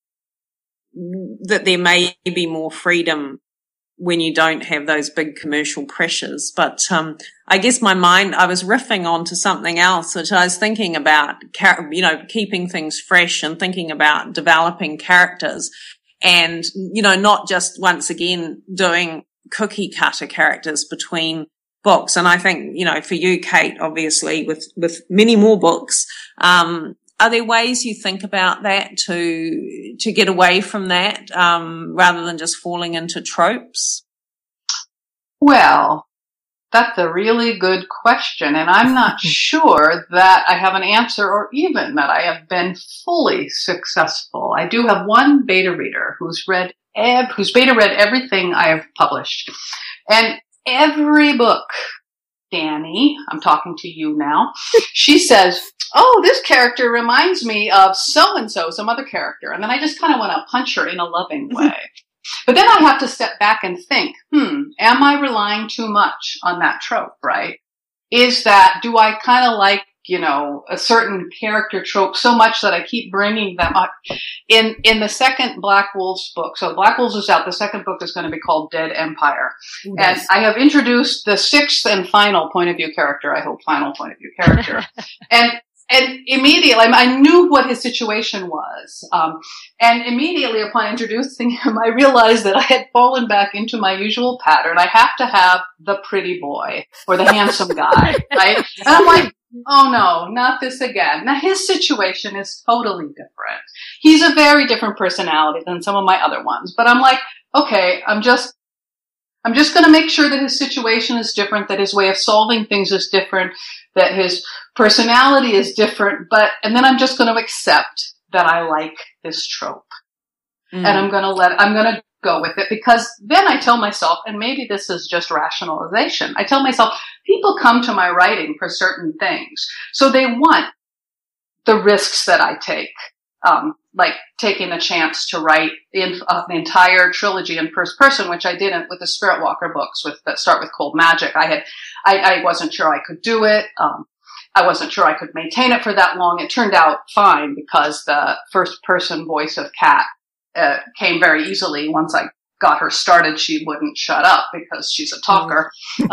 that there may be more freedom when you don't have those big commercial pressures. But, I guess I was riffing onto something else, which I was thinking about, keeping things fresh and thinking about developing characters. and, not just once again doing cookie cutter characters between books. And I think, for you, Kate, obviously with many more books, are there ways you think about that to get away from that, rather than just falling into tropes? Well, that's a really good question, and I'm not sure that I have an answer or even that I have been fully successful. I do have one beta reader who's beta read everything I have published. And every book, Danny, I'm talking to you now, she says, oh, this character reminds me of so-and-so, some other character. And then I just kind of want to punch her in a loving way. But then I have to step back and think, am I relying too much on that trope, right? Do I kind of like, a certain character trope so much that I keep bringing them up? In the second Black Wolves book, so Black Wolves is out, the second book is going to be called Dead Empire. Nice. And I have introduced the sixth and final point of view character, And immediately, I knew what his situation was. And immediately upon introducing him, I realized that I had fallen back into my usual pattern. I have to have the pretty boy or the handsome guy, right? And I'm like, oh no, not this again. Now his situation is totally different. He's a very different personality than some of my other ones. But I'm like, okay, I'm just going to make sure that his situation is different, that his way of solving things is different, that his personality is different, and then I'm just going to accept that I like this trope. And I'm going to go with it, because then I tell myself, and maybe this is just rationalization, I tell myself, people come to my writing for certain things. So they want the risks that I take. Like taking a chance to write an entire trilogy in first person, which I didn't with the Spirit Walker books that start with Cold Magic. I wasn't sure I could do it. I wasn't sure I could maintain it for that long. It turned out fine because the first person voice of Kat came very easily. Once I got her started, she wouldn't shut up because she's a talker.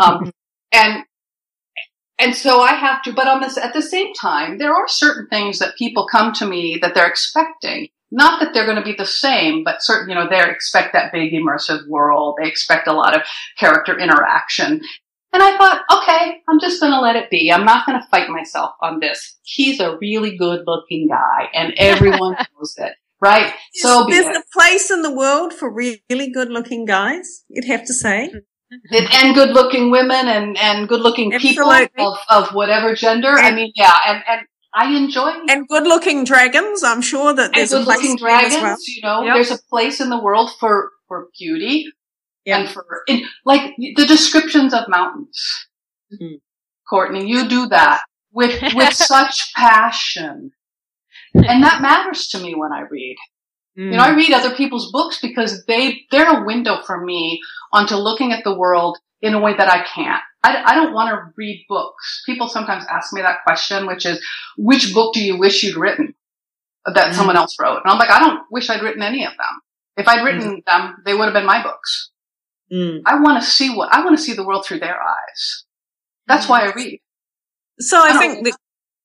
And so I have to, but at the same time, there are certain things that people come to me that they're expecting. Not that they're going to be the same, but certain, they expect that big immersive world. They expect a lot of character interaction. And I thought, okay, I'm just going to let it be. I'm not going to fight myself on this. He's a really good looking guy and everyone knows it, right? There's a place in the world for really good looking guys, you'd have to say. And good-looking women and good-looking people of whatever gender. And I enjoy and good-looking dragons. I'm sure that there's a place for dragons. There's a place in the world for beauty and like the descriptions of mountains. Courtney, you do that with such passion, and that matters to me when I read. I read other people's books because they're a window for me onto looking at the world in a way that I can't. I don't want to read books. People sometimes ask me that question, which is, which book do you wish you'd written that someone else wrote? And I'm like, I don't wish I'd written any of them. If I'd written them, they would have been my books. I want to see the world through their eyes. That's why I read. So I think that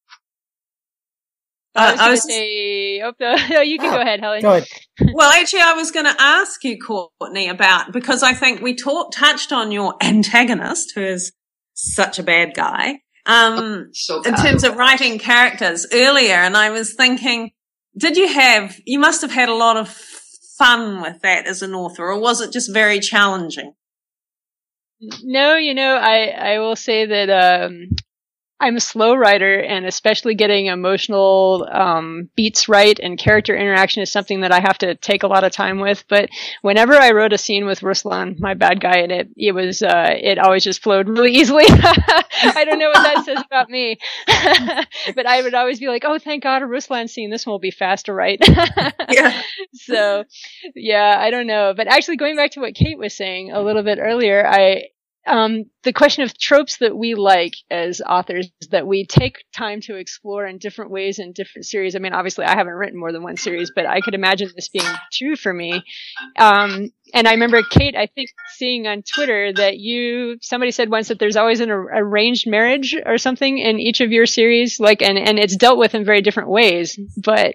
I was going to say, you can go ahead, Helen. Go ahead. Well, actually, I was going to ask you, Courtney, because I think we touched on your antagonist, who is such a bad guy, in terms of writing characters earlier. And I was thinking, you must have had a lot of fun with that as an author, or was it just very challenging? No, I will say that, I'm a slow writer, and especially getting emotional beats right and character interaction is something that I have to take a lot of time with. But whenever I wrote a scene with Ruslan, my bad guy, and it always just flowed really easily. I don't know what that says about me, but I would always be like, "Oh, thank God, a Ruslan scene. This one will be fast to write." Yeah. So, yeah, I don't know. But actually, going back to what Kate was saying a little bit earlier, the question of tropes that we like as authors that we take time to explore in different ways in different series. I mean, obviously I haven't written more than one series, but I could imagine this being true for me. And I remember, Kate, I think seeing on Twitter that somebody said once that there's always an arranged marriage or something in each of your series, like, and it's dealt with in very different ways. But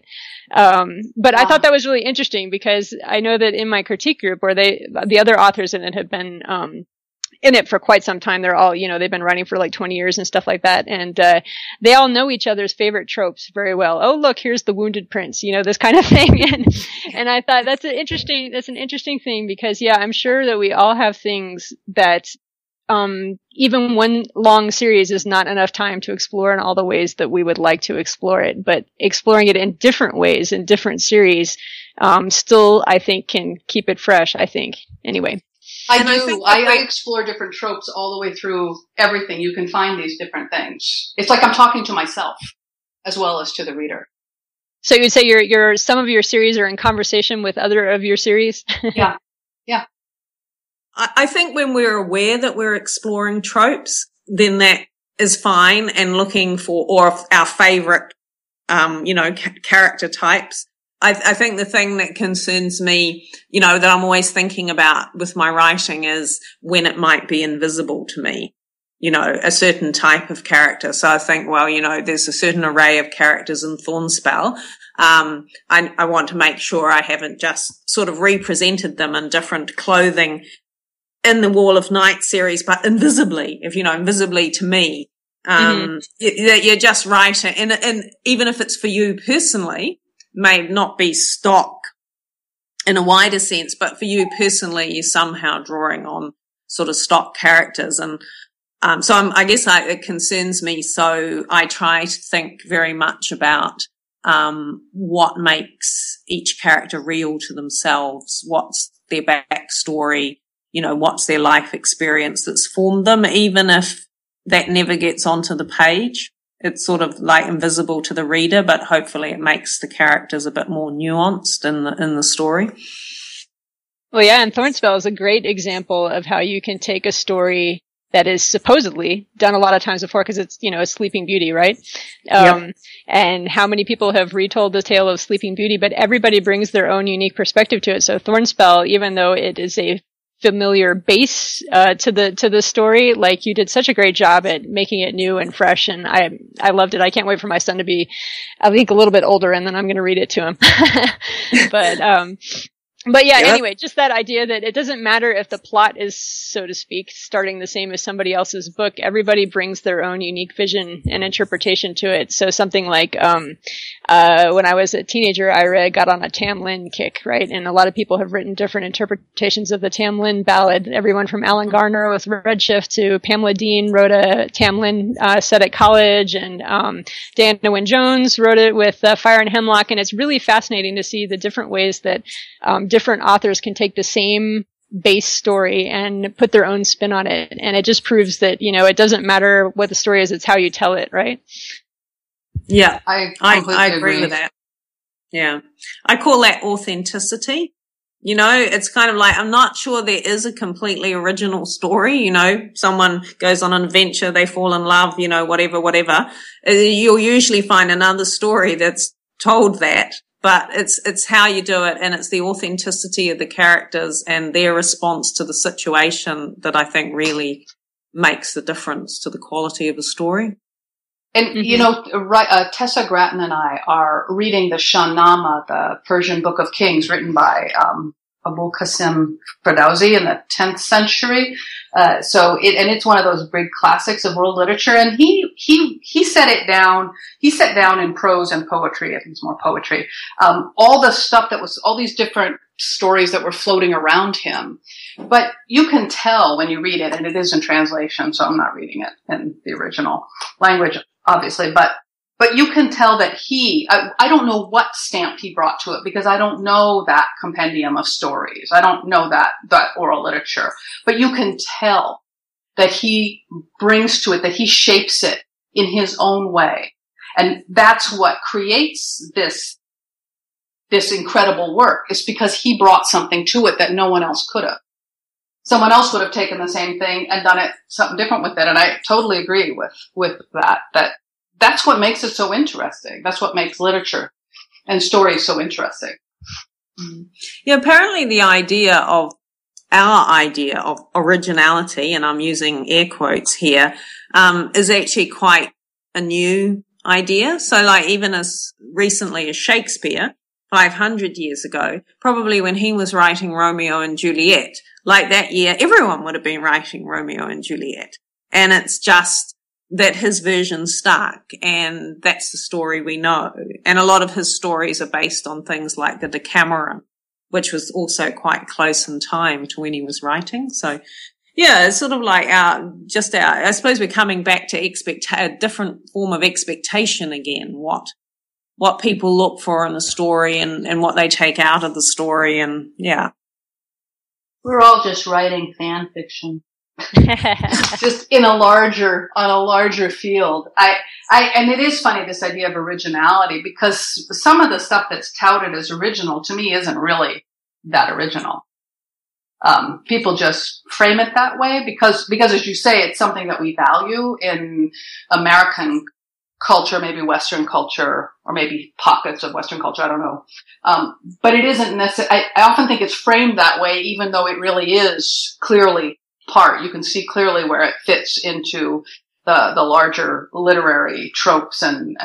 I thought that was really interesting because I know that in my critique group where the other authors in it have been, in it for quite some time. They're all, they've been writing for like 20 years and stuff like that. And, they all know each other's favorite tropes very well. Oh, look, here's the wounded prince, this kind of thing. And I thought that's an interesting thing because, yeah, I'm sure that we all have things that, even one long series is not enough time to explore in all the ways that we would like to explore it, but exploring it in different ways in different series, still, I think can keep it fresh, I think. Anyway. I explore different tropes all the way through everything. You can find these different things. It's like I'm talking to myself as well as to the reader. So you would say some of your series are in conversation with other of your series? Yeah. Yeah. I think when we're aware that we're exploring tropes, then that is fine, and looking for our favorite, character types. I think the thing that concerns me, that I'm always thinking about with my writing is when it might be invisible to me, a certain type of character. So I think, well, there's a certain array of characters in Thornspell. I want to make sure I haven't just sort of represented them in different clothing in the Wall of Night series, but invisibly, invisibly to me. You're just writing, and even if it's for you personally, may not be stock in a wider sense, but for you personally, you're somehow drawing on sort of stock characters. And so I guess it concerns me. So I try to think very much about what makes each character real to themselves, what's their backstory, what's their life experience that's formed them, even if that never gets onto the page. It's sort of like invisible to the reader, but hopefully it makes the characters a bit more nuanced in the story. Well, yeah, and Thornspell is a great example of how you can take a story that is supposedly done a lot of times before because it's, a Sleeping Beauty, right? Yep. And how many people have retold the tale of Sleeping Beauty, but everybody brings their own unique perspective to it. So Thornspell, even though it is a familiar base to the story, like you did such a great job at making it new and fresh, and I loved it. I can't wait for my son to be, I think, a little bit older, and then I'm going to read it to him. But yeah, anyway, just that idea that it doesn't matter if the plot is, so to speak, starting the same as somebody else's book. Everybody brings their own unique vision and interpretation to it. So something like, when I was a teenager, I got on a Tam Lin kick, right? And a lot of people have written different interpretations of the Tam Lin ballad. Everyone from Alan Garner with Redshift to Pamela Dean wrote a Tam Lin set at college, and Diana Wynne Jones wrote it with Fire and Hemlock. And it's really fascinating to see the different ways that different authors can take the same base story and put their own spin on it. And it just proves that, it doesn't matter what the story is, it's how you tell it, right? Yeah, I agree with that. Yeah. I call that authenticity. It's kind of like, I'm not sure there is a completely original story. Someone goes on an adventure, they fall in love, whatever. You'll usually find another story that's told that. But it's how you do it, and it's the authenticity of the characters and their response to the situation that I think really makes the difference to the quality of a story. And, Tessa Grattan and I are reading the Shahnameh, the Persian Book of Kings, written by Abul Qasim Ferdowsi in the 10th century. It's one of those big classics of world literature. And he set it down. He set down in prose and poetry. I think it's more poetry. All the stuff all these different stories that were floating around him. But you can tell when you read it, and it is in translation, so I'm not reading it in the original language, obviously, but you can tell that I don't know what stamp he brought to it, because I don't know that compendium of stories. I don't know that oral literature, but you can tell that he brings to it, that he shapes it in his own way. And that's what creates this incredible work, is because he brought something to it that no one else could have. someone else would have taken the same thing and done it something different with it. And I totally agree with that's what makes it so interesting. That's what makes literature and stories so interesting. Yeah, apparently our idea of originality, and I'm using air quotes here, is actually quite a new idea. So like even as recently as Shakespeare, 500 years ago, probably when he was writing Romeo and Juliet, like that year, everyone would have been writing Romeo and Juliet. And it's just that his version stuck, and that's the story we know. And a lot of his stories are based on things like the Decameron, which was also quite close in time to when he was writing. So yeah, it's sort of like I suppose we're coming back to a different form of expectation again, what people look for in a story and what they take out of the story. And yeah. We're all just writing fan fiction. Just on a larger field. And it is funny, this idea of originality, because some of the stuff that's touted as original to me isn't really that original. People just frame it that way because as you say, it's something that we value in American culture, maybe Western culture, or maybe pockets of Western culture. I don't know. But it isn't necessarily, I often think it's framed that way, even though it really is clearly part. You can see clearly where it fits into the larger literary tropes and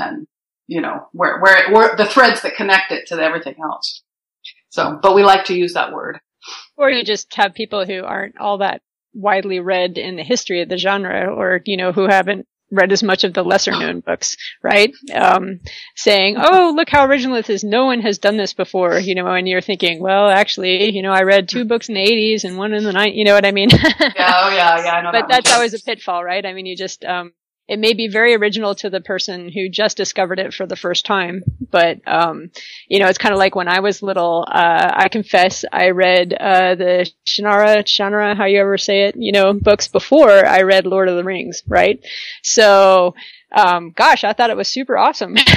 where the threads that connect it to everything else. So, but we like to use that word. Or you just have people who aren't all that widely read in the history of the genre, or, who haven't read as much of the lesser known books, right? Saying, oh, look how original this is. No one has done this before, and you're thinking, well, actually, I read 2 books in the 80s and 1 in the 90s, you know what I mean? Yeah, I know. But that's always a pitfall, right? I mean, you just, it may be very original to the person who just discovered it for the first time, but, it's kind of like when I was little, I confess I read, the Shannara, how you ever say it, books before I read Lord of the Rings, right? So, gosh, I thought it was super awesome, and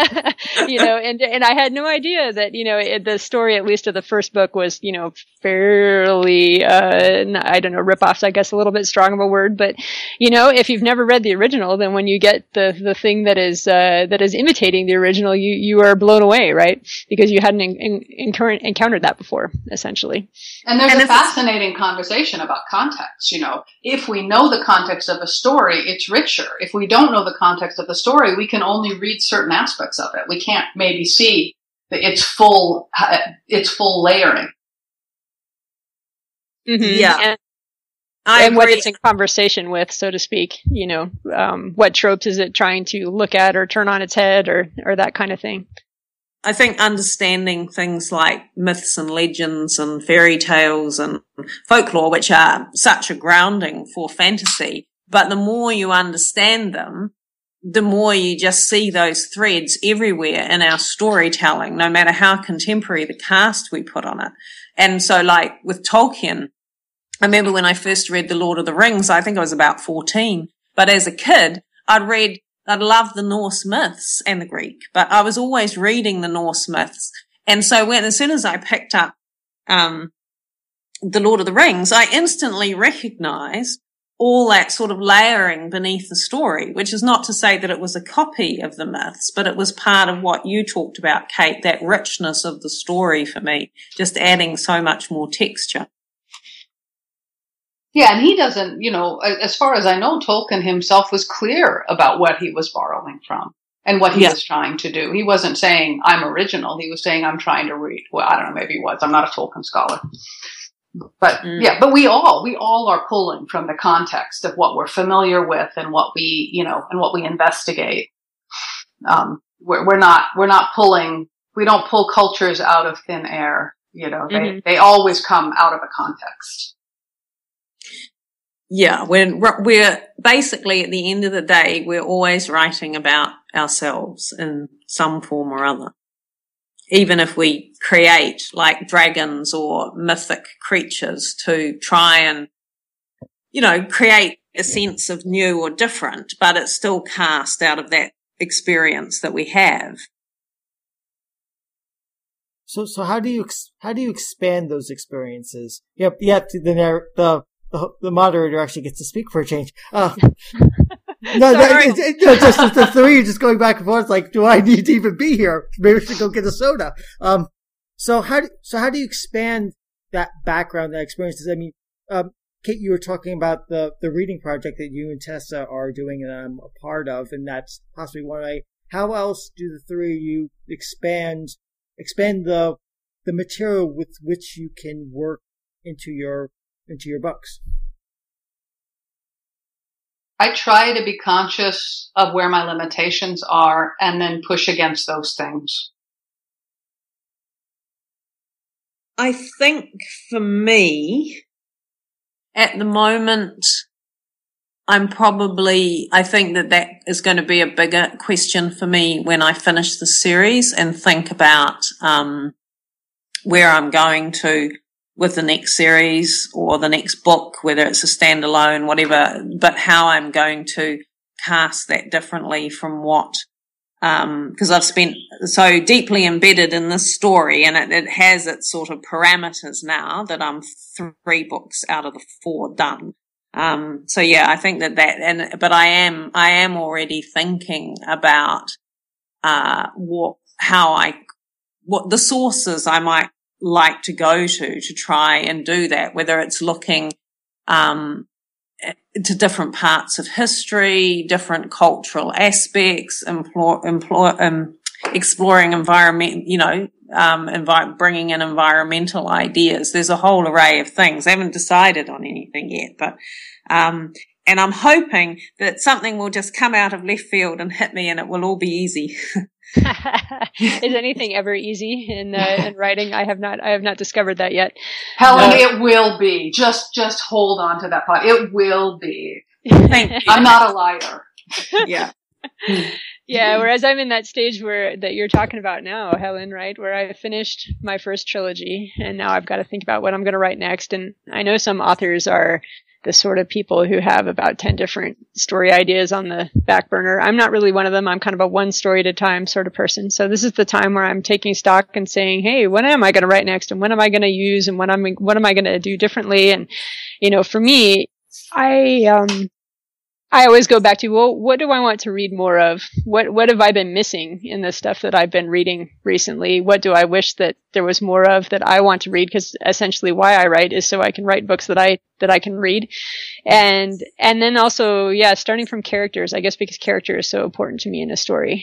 I had no idea that, the story, at least of the first book, was, fairly, I don't know, rip-offs, I guess a little bit strong of a word, but, if you've never read the original, then when you get the thing that is imitating the original, you are blown away, right? Because you hadn't encountered that before, essentially. And there's a fascinating conversation about context, if we know the context of a story, it's richer. If we don't know the context of the story, we can only read certain aspects of it. We can't maybe see its full layering. Mm-hmm. Yeah. And what it's in conversation with, so to speak, what tropes is it trying to look at or turn on its head or that kind of thing. I think understanding things like myths and legends and fairy tales and folklore, which are such a grounding for fantasy, but the more you understand them, the more you just see those threads everywhere in our storytelling, no matter how contemporary the cast we put on it. And so like with Tolkien, I remember when I first read The Lord of the Rings, I think I was about 14, but as a kid, I'd loved the Norse myths and the Greek, but I was always reading the Norse myths. And so as soon as I picked up, The Lord of the Rings, I instantly recognized all that sort of layering beneath the story, which is not to say that it was a copy of the myths, but it was part of what you talked about, Kate, that richness of the story for me, just adding so much more texture. Yeah, and he doesn't, as far as I know, Tolkien himself was clear about what he was borrowing from and what he was trying to do. He wasn't saying, I'm original. He was saying, I'm trying to read. Well, I don't know, maybe he was. I'm not a Tolkien scholar. But but we all are pulling from the context of what we're familiar with and what we, and what we investigate. We're not pulling, we don't pull cultures out of thin air. They always come out of a context. Yeah, we're basically at the end of the day, we're always writing about ourselves in some form or other. Even if we create like dragons or mythic creatures to try and, create a sense of new or different, but it's still cast out of that experience that we have. So how do you expand those experiences? Yep. The moderator actually gets to speak for a change. Just the three just going back and forth. Like, do I need to even be here? Maybe I should go get a soda. So how do you expand that background, that experiences? I mean, Kate, you were talking about the reading project that you and Tessa are doing, and I'm a part of, and that's possibly one way. How else do the three of you expand the material with which you can work into your books? I try to be conscious of where my limitations are and then push against those things. I think for me, at the moment, I think that is going to be a bigger question for me when I finish the series and think about where I'm going to with the next series or the next book, whether it's a standalone, whatever, but how I'm going to cast that differently from what, because I've spent so deeply embedded in this story, and it has its sort of parameters now that I'm 3 books out of the 4 done. So yeah, I think but I am already thinking about, what the sources I might like to go to try and do that, whether it's looking to different parts of history, different cultural aspects, exploring environment, bringing in environmental ideas. There's a whole array of things. I haven't decided on anything yet, but and I'm hoping that something will just come out of left field and hit me, and it will all be easy. Is anything ever easy in writing? I have not discovered that yet. Helen, it will be. Just hold on to that part. It will be. Thank you. I'm not a liar. Yeah. Yeah, whereas I'm in that stage that you're talking about now, Helen, right? Where I finished my first trilogy and now I've got to think about what I'm going to write next. And I know some authors are the sort of people who have about 10 different story ideas on the back burner. I'm not really one of them. I'm kind of a one story at a time sort of person. So this is the time where I'm taking stock and saying, hey, what am I going to write next? And what am I going to use? And what am I going to do differently? And, for me, I always go back to, well, what do I want to read more of? What have I been missing in the stuff that I've been reading recently? What do I wish that there was more of that I want to read? Because essentially why I write is so I can write books that I can read. And then also, yeah, starting from characters, I guess, because character is so important to me in a story.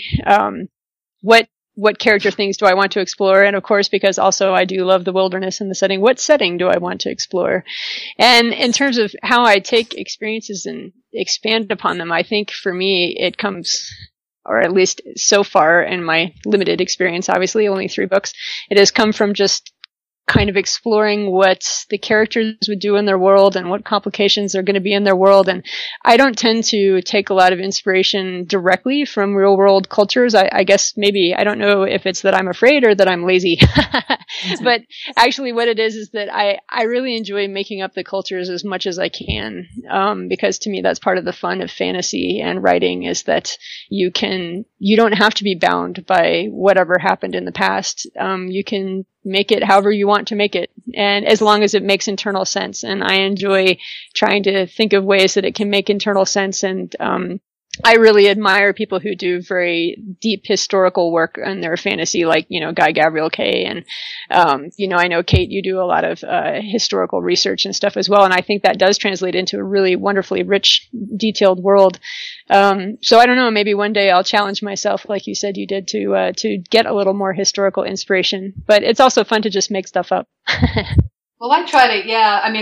What character things do I want to explore? And of course, because also I do love the wilderness and the setting, what setting do I want to explore? And in terms of how I take experiences and expand upon them, I think for me, it comes, or at least so far in my limited experience, obviously only 3 books, it has come from just kind of exploring what the characters would do in their world and what complications are going to be in their world. And I don't tend to take a lot of inspiration directly from real world cultures. I guess maybe, I don't know if it's that I'm afraid or that I'm lazy, but actually what it is that I really enjoy making up the cultures as much as I can. Because to me, that's part of the fun of fantasy and writing is that you don't have to be bound by whatever happened in the past. You can make it however you want to make it, and as long as it makes internal sense. And I enjoy trying to think of ways that it can make internal sense. And I really admire people who do very deep historical work in their fantasy, like, Guy Gavriel Kay. And, I know, Kate, you do a lot of historical research and stuff as well. And I think that does translate into a really wonderfully rich, detailed world. So I don't know, maybe one day I'll challenge myself, like you said you did, to get a little more historical inspiration. But it's also fun to just make stuff up. Well, I try to, yeah, I mean,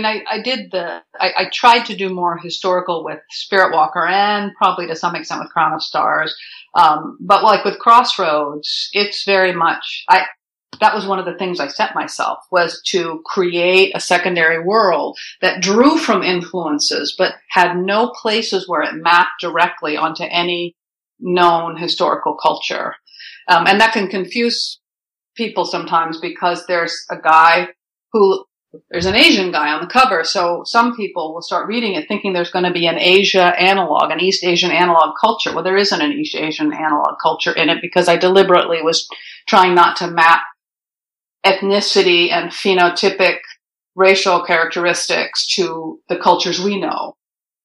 I tried to do more historical with Spirit Walker and probably to some extent with Crown of Stars. But like with Crossroads, it's very much, that was one of the things I set myself, was to create a secondary world that drew from influences, but had no places where it mapped directly onto any known historical culture. And that can confuse people sometimes because there's an Asian guy on the cover, so some people will start reading it thinking there's going to be an Asia analog, an East Asian analog culture. Well, there isn't an East Asian analog culture in it because I deliberately was trying not to map ethnicity and phenotypic racial characteristics to the cultures we know.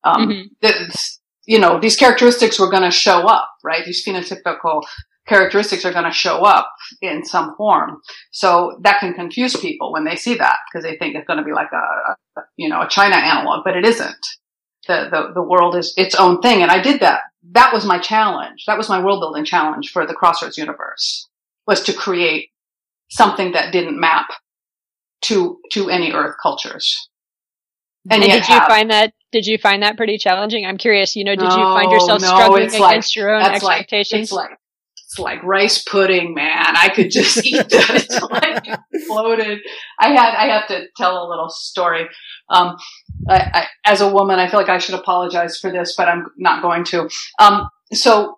These characteristics were going to show up, right? These phenotypical characteristics are going to show up in some form. So that can confuse people when they see that, because they think it's going to be like a China analog, but it isn't. The world is its own thing. And I did that. That was my challenge. That was my world building challenge for the Crossroads universe, was to create something that didn't map to any Earth cultures. And did you find that pretty challenging? I'm curious, did you find yourself struggling against your own expectations? It's like rice pudding, man. I could just eat that until I exploded. I have to tell a little story. I, as a woman, I feel like I should apologize for this, but I'm not going to. So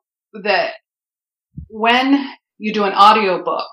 when you do an audiobook,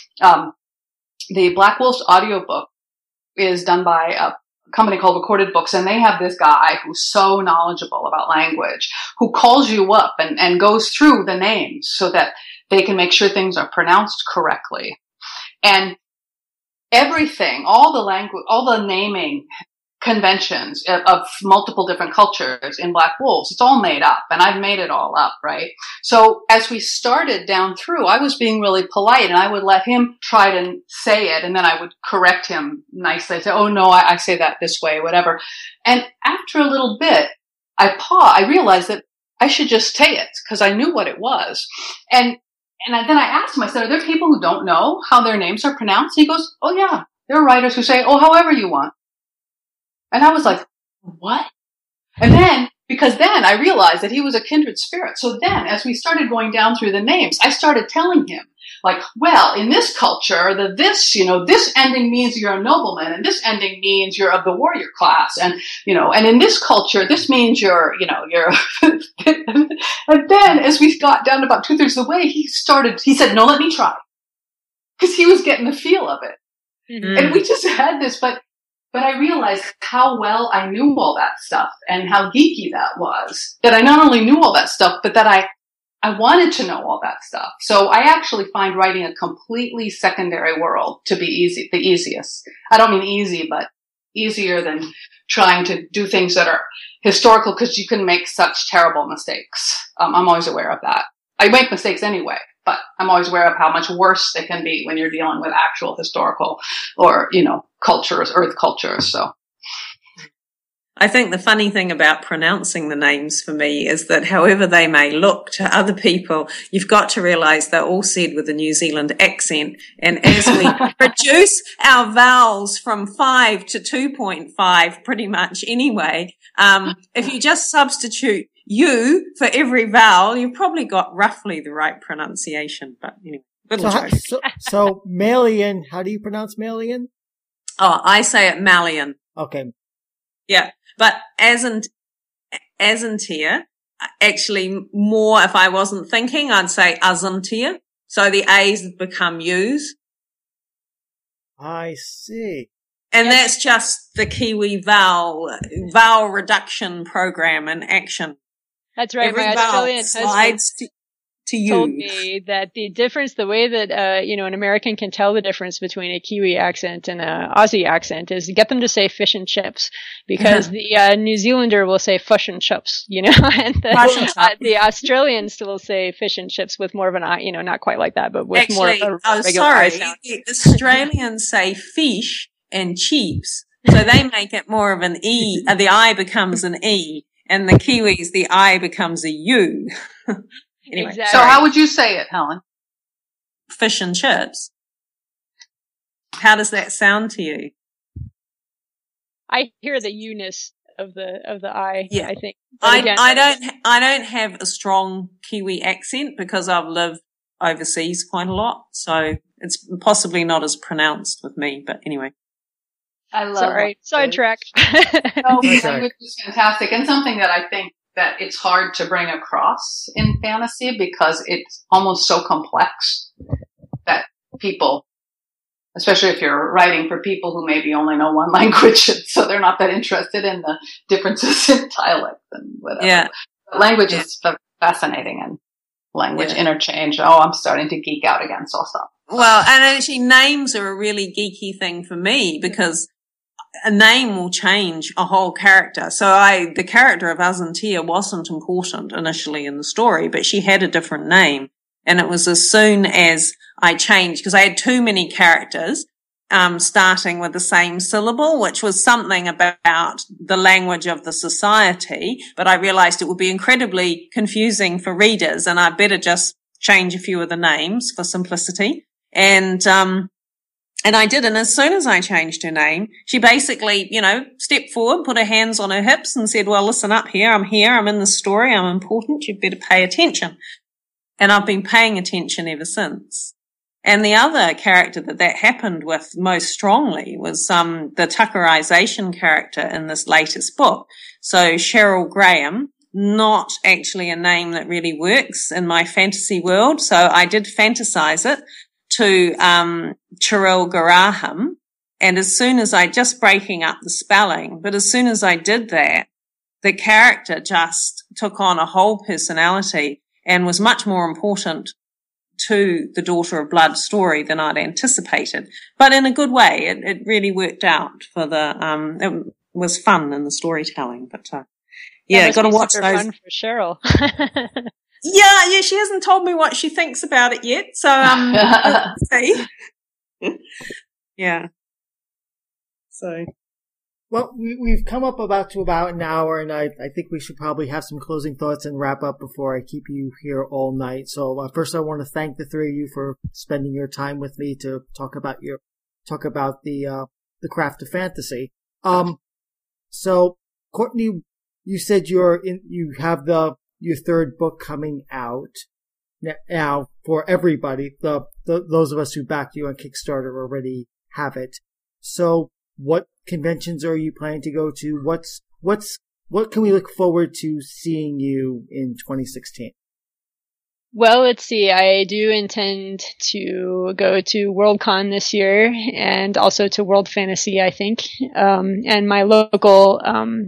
the Black Wolf's audiobook is done by a company called Recorded Books, and they have this guy who's so knowledgeable about language, who calls you up and goes through the names so that they can make sure things are pronounced correctly. And everything, all the naming conventions of multiple different cultures in Black Wolves, it's all made up, and I've made it all up, right? So as we started down through, I was being really polite, and I would let him try to say it, and then I would correct him nicely. I'd say, oh no, I say that this way, whatever. And after a little bit, I realized that I should just say it, because I knew what it was. And then I asked him, I said, are there people who don't know how their names are pronounced? And he goes, oh yeah, there are writers who say, oh, however you want. And I was like, what? And then, because then I realized that he was a kindred spirit. So then, as we started going down through the names, I started telling him, like, well, in this culture, this ending means you're a nobleman, and this ending means you're of the warrior class. And, and in this culture, this means you're, and then as we got down to about 2/3 of the way, he said, no, let me try. Because he was getting the feel of it. Mm-hmm. And we just had this, but I realized how well I knew all that stuff and how geeky that was, that I not only knew all that stuff, but that I wanted to know all that stuff. So I actually find writing a completely secondary world to be the easiest. I don't mean easy, but easier than trying to do things that are historical, because you can make such terrible mistakes. I'm always aware of that. I make mistakes anyway, but I'm always aware of how much worse they can be when you're dealing with actual historical or, cultures, Earth cultures. So I think the funny thing about pronouncing the names for me is that however they may look to other people, you've got to realise they're all said with a New Zealand accent. And as we reduce our vowels from 5 to 2.5 pretty much anyway, if you just substitute you for every vowel, you've probably got roughly the right pronunciation. But anyway, so Malian, how do you pronounce Malian? Oh, I say it Malian. Okay. Yeah. But Azantia, actually more, if I wasn't thinking, I'd say Azantia. So the A's become U's. I see. And that's just the Kiwi vowel reduction program in action. That's right. Every My Australian husband told me that the difference, the way that, an American can tell the difference between a Kiwi accent and a Aussie accent is get them to say fish and chips, because the New Zealander will say fish and chips, and the Australians will say fish and chips with more of an I, not quite like that, but with actually, more of a regular I sound. The Australians say fish and chips, so they make it more of an E, the I becomes an E, and the Kiwis, the I becomes a U. Anyway, exactly. So how would you say it, Helen? Fish and chips. How does that sound to you? I hear the U-ness of the I. Yeah. I think. I don't have a strong Kiwi accent because I've lived overseas quite a lot, so it's possibly not as pronounced with me. But anyway. I love. Sorry, sidetrack. Language is fantastic, and something that I think that it's hard to bring across in fantasy because it's almost so complex that people, especially if you're writing for people who maybe only know one language, so they're not that interested in the differences in dialect and whatever. Yeah. But language is fascinating, and language interchange. Oh, I'm starting to geek out again, so I'll stop. Well, and actually names are a really geeky thing for me because a name will change a whole character. So the character of Azantia wasn't important initially in the story, but she had a different name. And it was as soon as I changed, because I had too many characters, starting with the same syllable, which was something about the language of the society. But I realized it would be incredibly confusing for readers, and I better just change a few of the names for simplicity. And I did. And as soon as I changed her name, she basically, stepped forward, put her hands on her hips and said, well, listen up here. I'm in the story. I'm important. You'd better pay attention. And I've been paying attention ever since. And the other character that happened with most strongly was, the Tuckerization character in this latest book. So Cheryl Graham, not actually a name that really works in my fantasy world. So I did fantasize it to Cheryl Garaham, and as soon as just breaking up the spelling, but as soon as I did that, the character just took on a whole personality and was much more important to the Daughter of Blood story than I'd anticipated, but in a good way. It really worked out for it was fun in the storytelling, but got to watch those. Fun for Cheryl. Yeah, she hasn't told me what she thinks about it yet, so see. Yeah. So, well, we've come up about an hour, and I think we should probably have some closing thoughts and wrap up before I keep you here all night. So, first, I want to thank the three of you for spending your time with me to talk about the craft of fantasy. So, Courtney, you said you have your third book coming out now for everybody. Those of us who backed you on Kickstarter already have it. So what conventions are you planning to go to? What can we look forward to seeing you in 2016? Well, let's see. I do intend to go to Worldcon this year and also to World Fantasy, I think. And my local,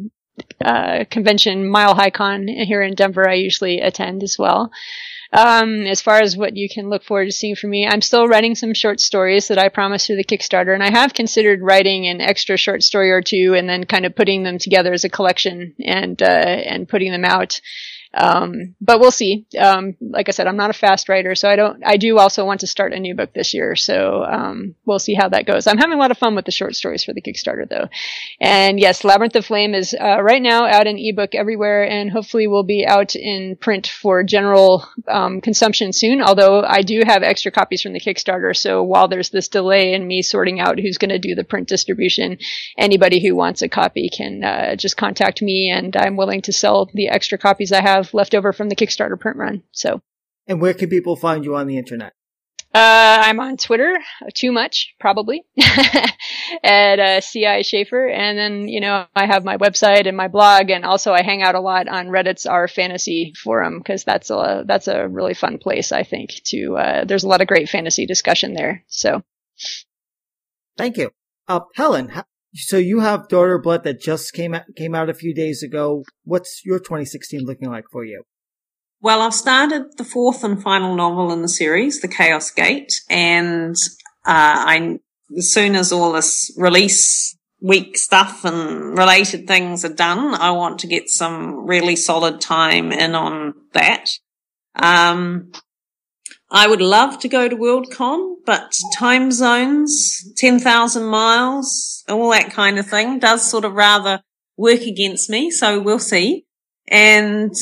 convention, Mile High Con here in Denver, I usually attend as well. As far as what you can look forward to seeing from me, I'm still writing some short stories that I promised through the Kickstarter, and I have considered writing an extra short story or two and then kind of putting them together as a collection and putting them out. But we'll see. Like I said, I'm not a fast writer, so I do also want to start a new book this year. So, we'll see how that goes. I'm having a lot of fun with the short stories for the Kickstarter though. And yes, Labyrinth of Flame is, right now out in ebook everywhere, and hopefully will be out in print for general, consumption soon. Although I do have extra copies from the Kickstarter. So while there's this delay in me sorting out who's going to do the print distribution, anybody who wants a copy can, just contact me, and I'm willing to sell the extra copies I have left over from the Kickstarter print run. So, and where can people find you on the internet? I'm on Twitter too much, probably, at CI Schaefer, and then I have my website and my blog, and also I hang out a lot on Reddit's Our Fantasy forum because that's a really fun place, I think. There's a lot of great fantasy discussion there. So, thank you, Helen. So you have Daughter of Blood that just came out a few days ago. What's your 2016 looking like for you? Well, I've started the fourth and final novel in the series, The Chaos Gate, and as soon as all this release week stuff and related things are done, I want to get some really solid time in on that. I would love to go to Worldcon, but time zones, 10,000 miles, all that kind of thing does sort of rather work against me, so we'll see. And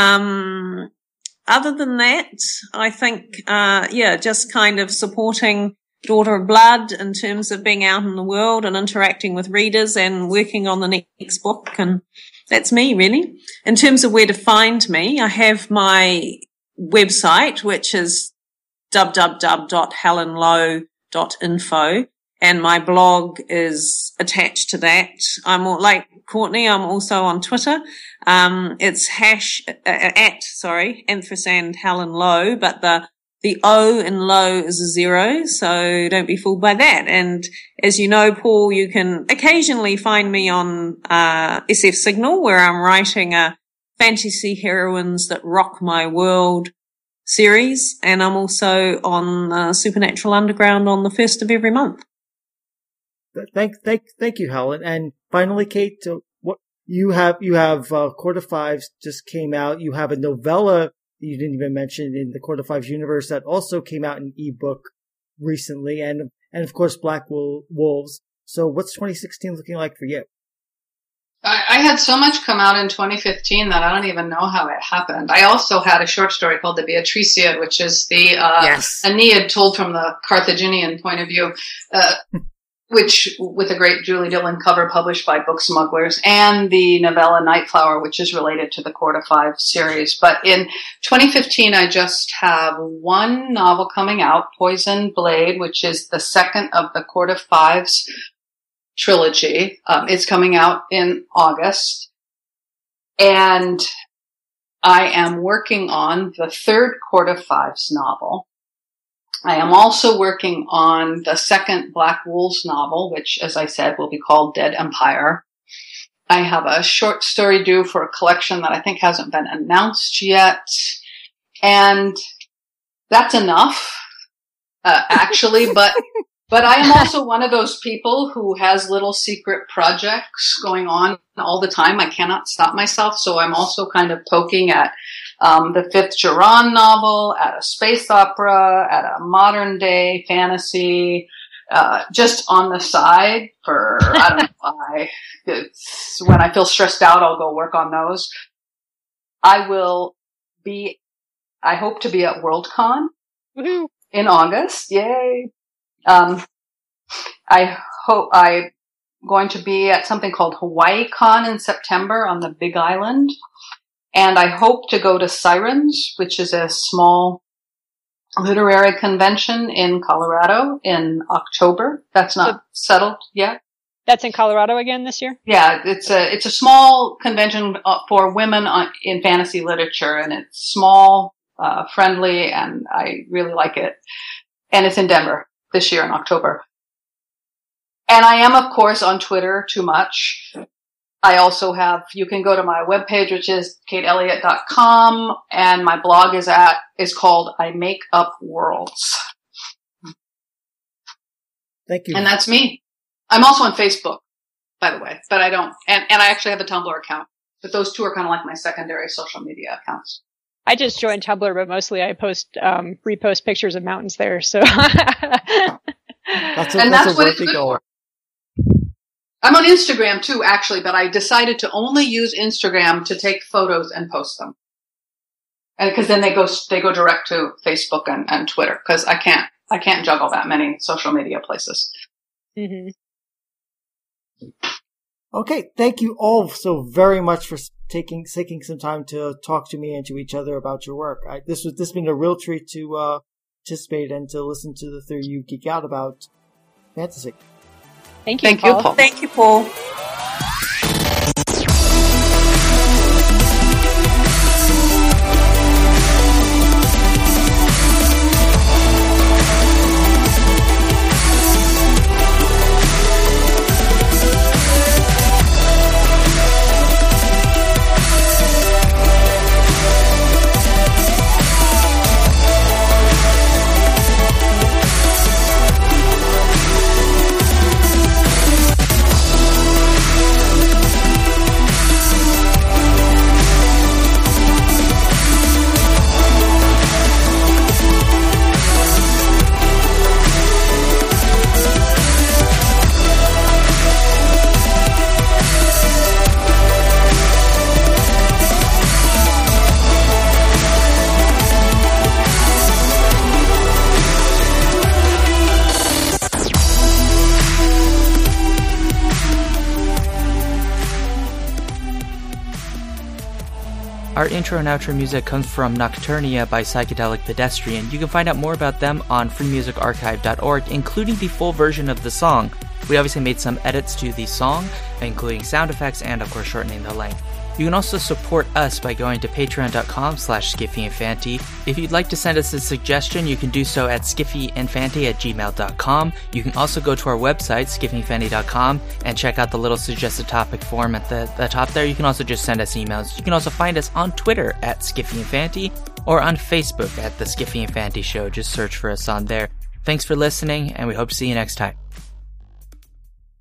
other than that, I think, just kind of supporting Daughter of Blood in terms of being out in the world and interacting with readers and working on the next book, and that's me, really. In terms of where to find me, I have my website, which is www.helenlowe.info, and my blog is attached to that. I'm like Courtney, I'm also on Twitter. It's @ampersand Helen Lowe, but the O in Lowe is a 0, so don't be fooled by that. And as you know, Paul, you can occasionally find me on SF Signal, where I'm writing a fantasy heroines that rock my world series, and I'm also on Supernatural Underground on the 1st of every month. Thank you, Helen. And finally, Kate, what you have Court of Fives just came out. You have a novella that you didn't even mention in the Court of Fives universe that also came out in ebook recently, and of course Black Wolves. So what's 2016 looking like for you? I had so much come out in 2015 that I don't even know how it happened. I also had a short story called The Beatricia, which is the Aeneid told from the Carthaginian point of view, which with a great Julie Dillon cover published by Book Smugglers, and the novella Nightflower, which is related to the Court of Fives series. But in 2015, I just have one novel coming out, Poison Blade, which is the second of the Court of Fives trilogy. It's coming out in August. And I am working on the third Court of Fives novel. I am also working on the second Black Wolves novel, which, as I said, will be called Dead Empire. I have a short story due for a collection that I think hasn't been announced yet. And that's enough, actually, but I am also one of those people who has little secret projects going on all the time. I cannot stop myself. So I'm also kind of poking at the fifth Juron novel, at a space opera, at a modern day fantasy, just on the side for, I don't know why. When I feel stressed out, I'll go work on those. I hope to be at Worldcon in August. Yay. I'm going to be at something called Hawaii Con in September on the Big Island. And I hope to go to Sirens, which is a small literary convention in Colorado in October. That's not settled yet. That's in Colorado again this year? Yeah, it's a small convention for women in fantasy literature, and it's small, friendly, and I really like it. And it's in Denver this year in October. And I am, of course, on Twitter too much. I also you can go to my webpage, which is kateelliott.com, and my blog is called I Make Up Worlds. Thank you. And that's me. I'm also on Facebook, by the way, but I don't, and I actually have a Tumblr account, but those two are kind of like my secondary social media accounts. I just joined Tumblr, but mostly I repost pictures of mountains there, so. That's what it's good for. I'm on Instagram too, actually, but I decided to only use Instagram to take photos and post them. And because then they go direct to Facebook and Twitter, because I can't juggle that many social media places. Mm-hmm. Okay, thank you all so very much for taking some time to talk to me and to each other about your work. This has been a real treat to participate and to listen to the three of you geek out about fantasy. Thank you, Paul. Thank you, Paul. Our intro and outro music comes from Nocturnia by Psychedelic Pedestrian. You can find out more about them on freemusicarchive.org, including the full version of the song. We obviously made some edits to the song, including sound effects and, of course, shortening the length. You can also support us by going to patreon.com/skiffyinfanty. If you'd like to send us a suggestion, you can do so at skiffyinfanty@gmail.com. You can also go to our website, skiffyinfanty.com, and check out the little suggested topic form at the top there. You can also just send us emails. You can also find us on Twitter at skiffyinfanty or on Facebook at The Skiffy Infanty Show. Just search for us on there. Thanks for listening, and we hope to see you next time.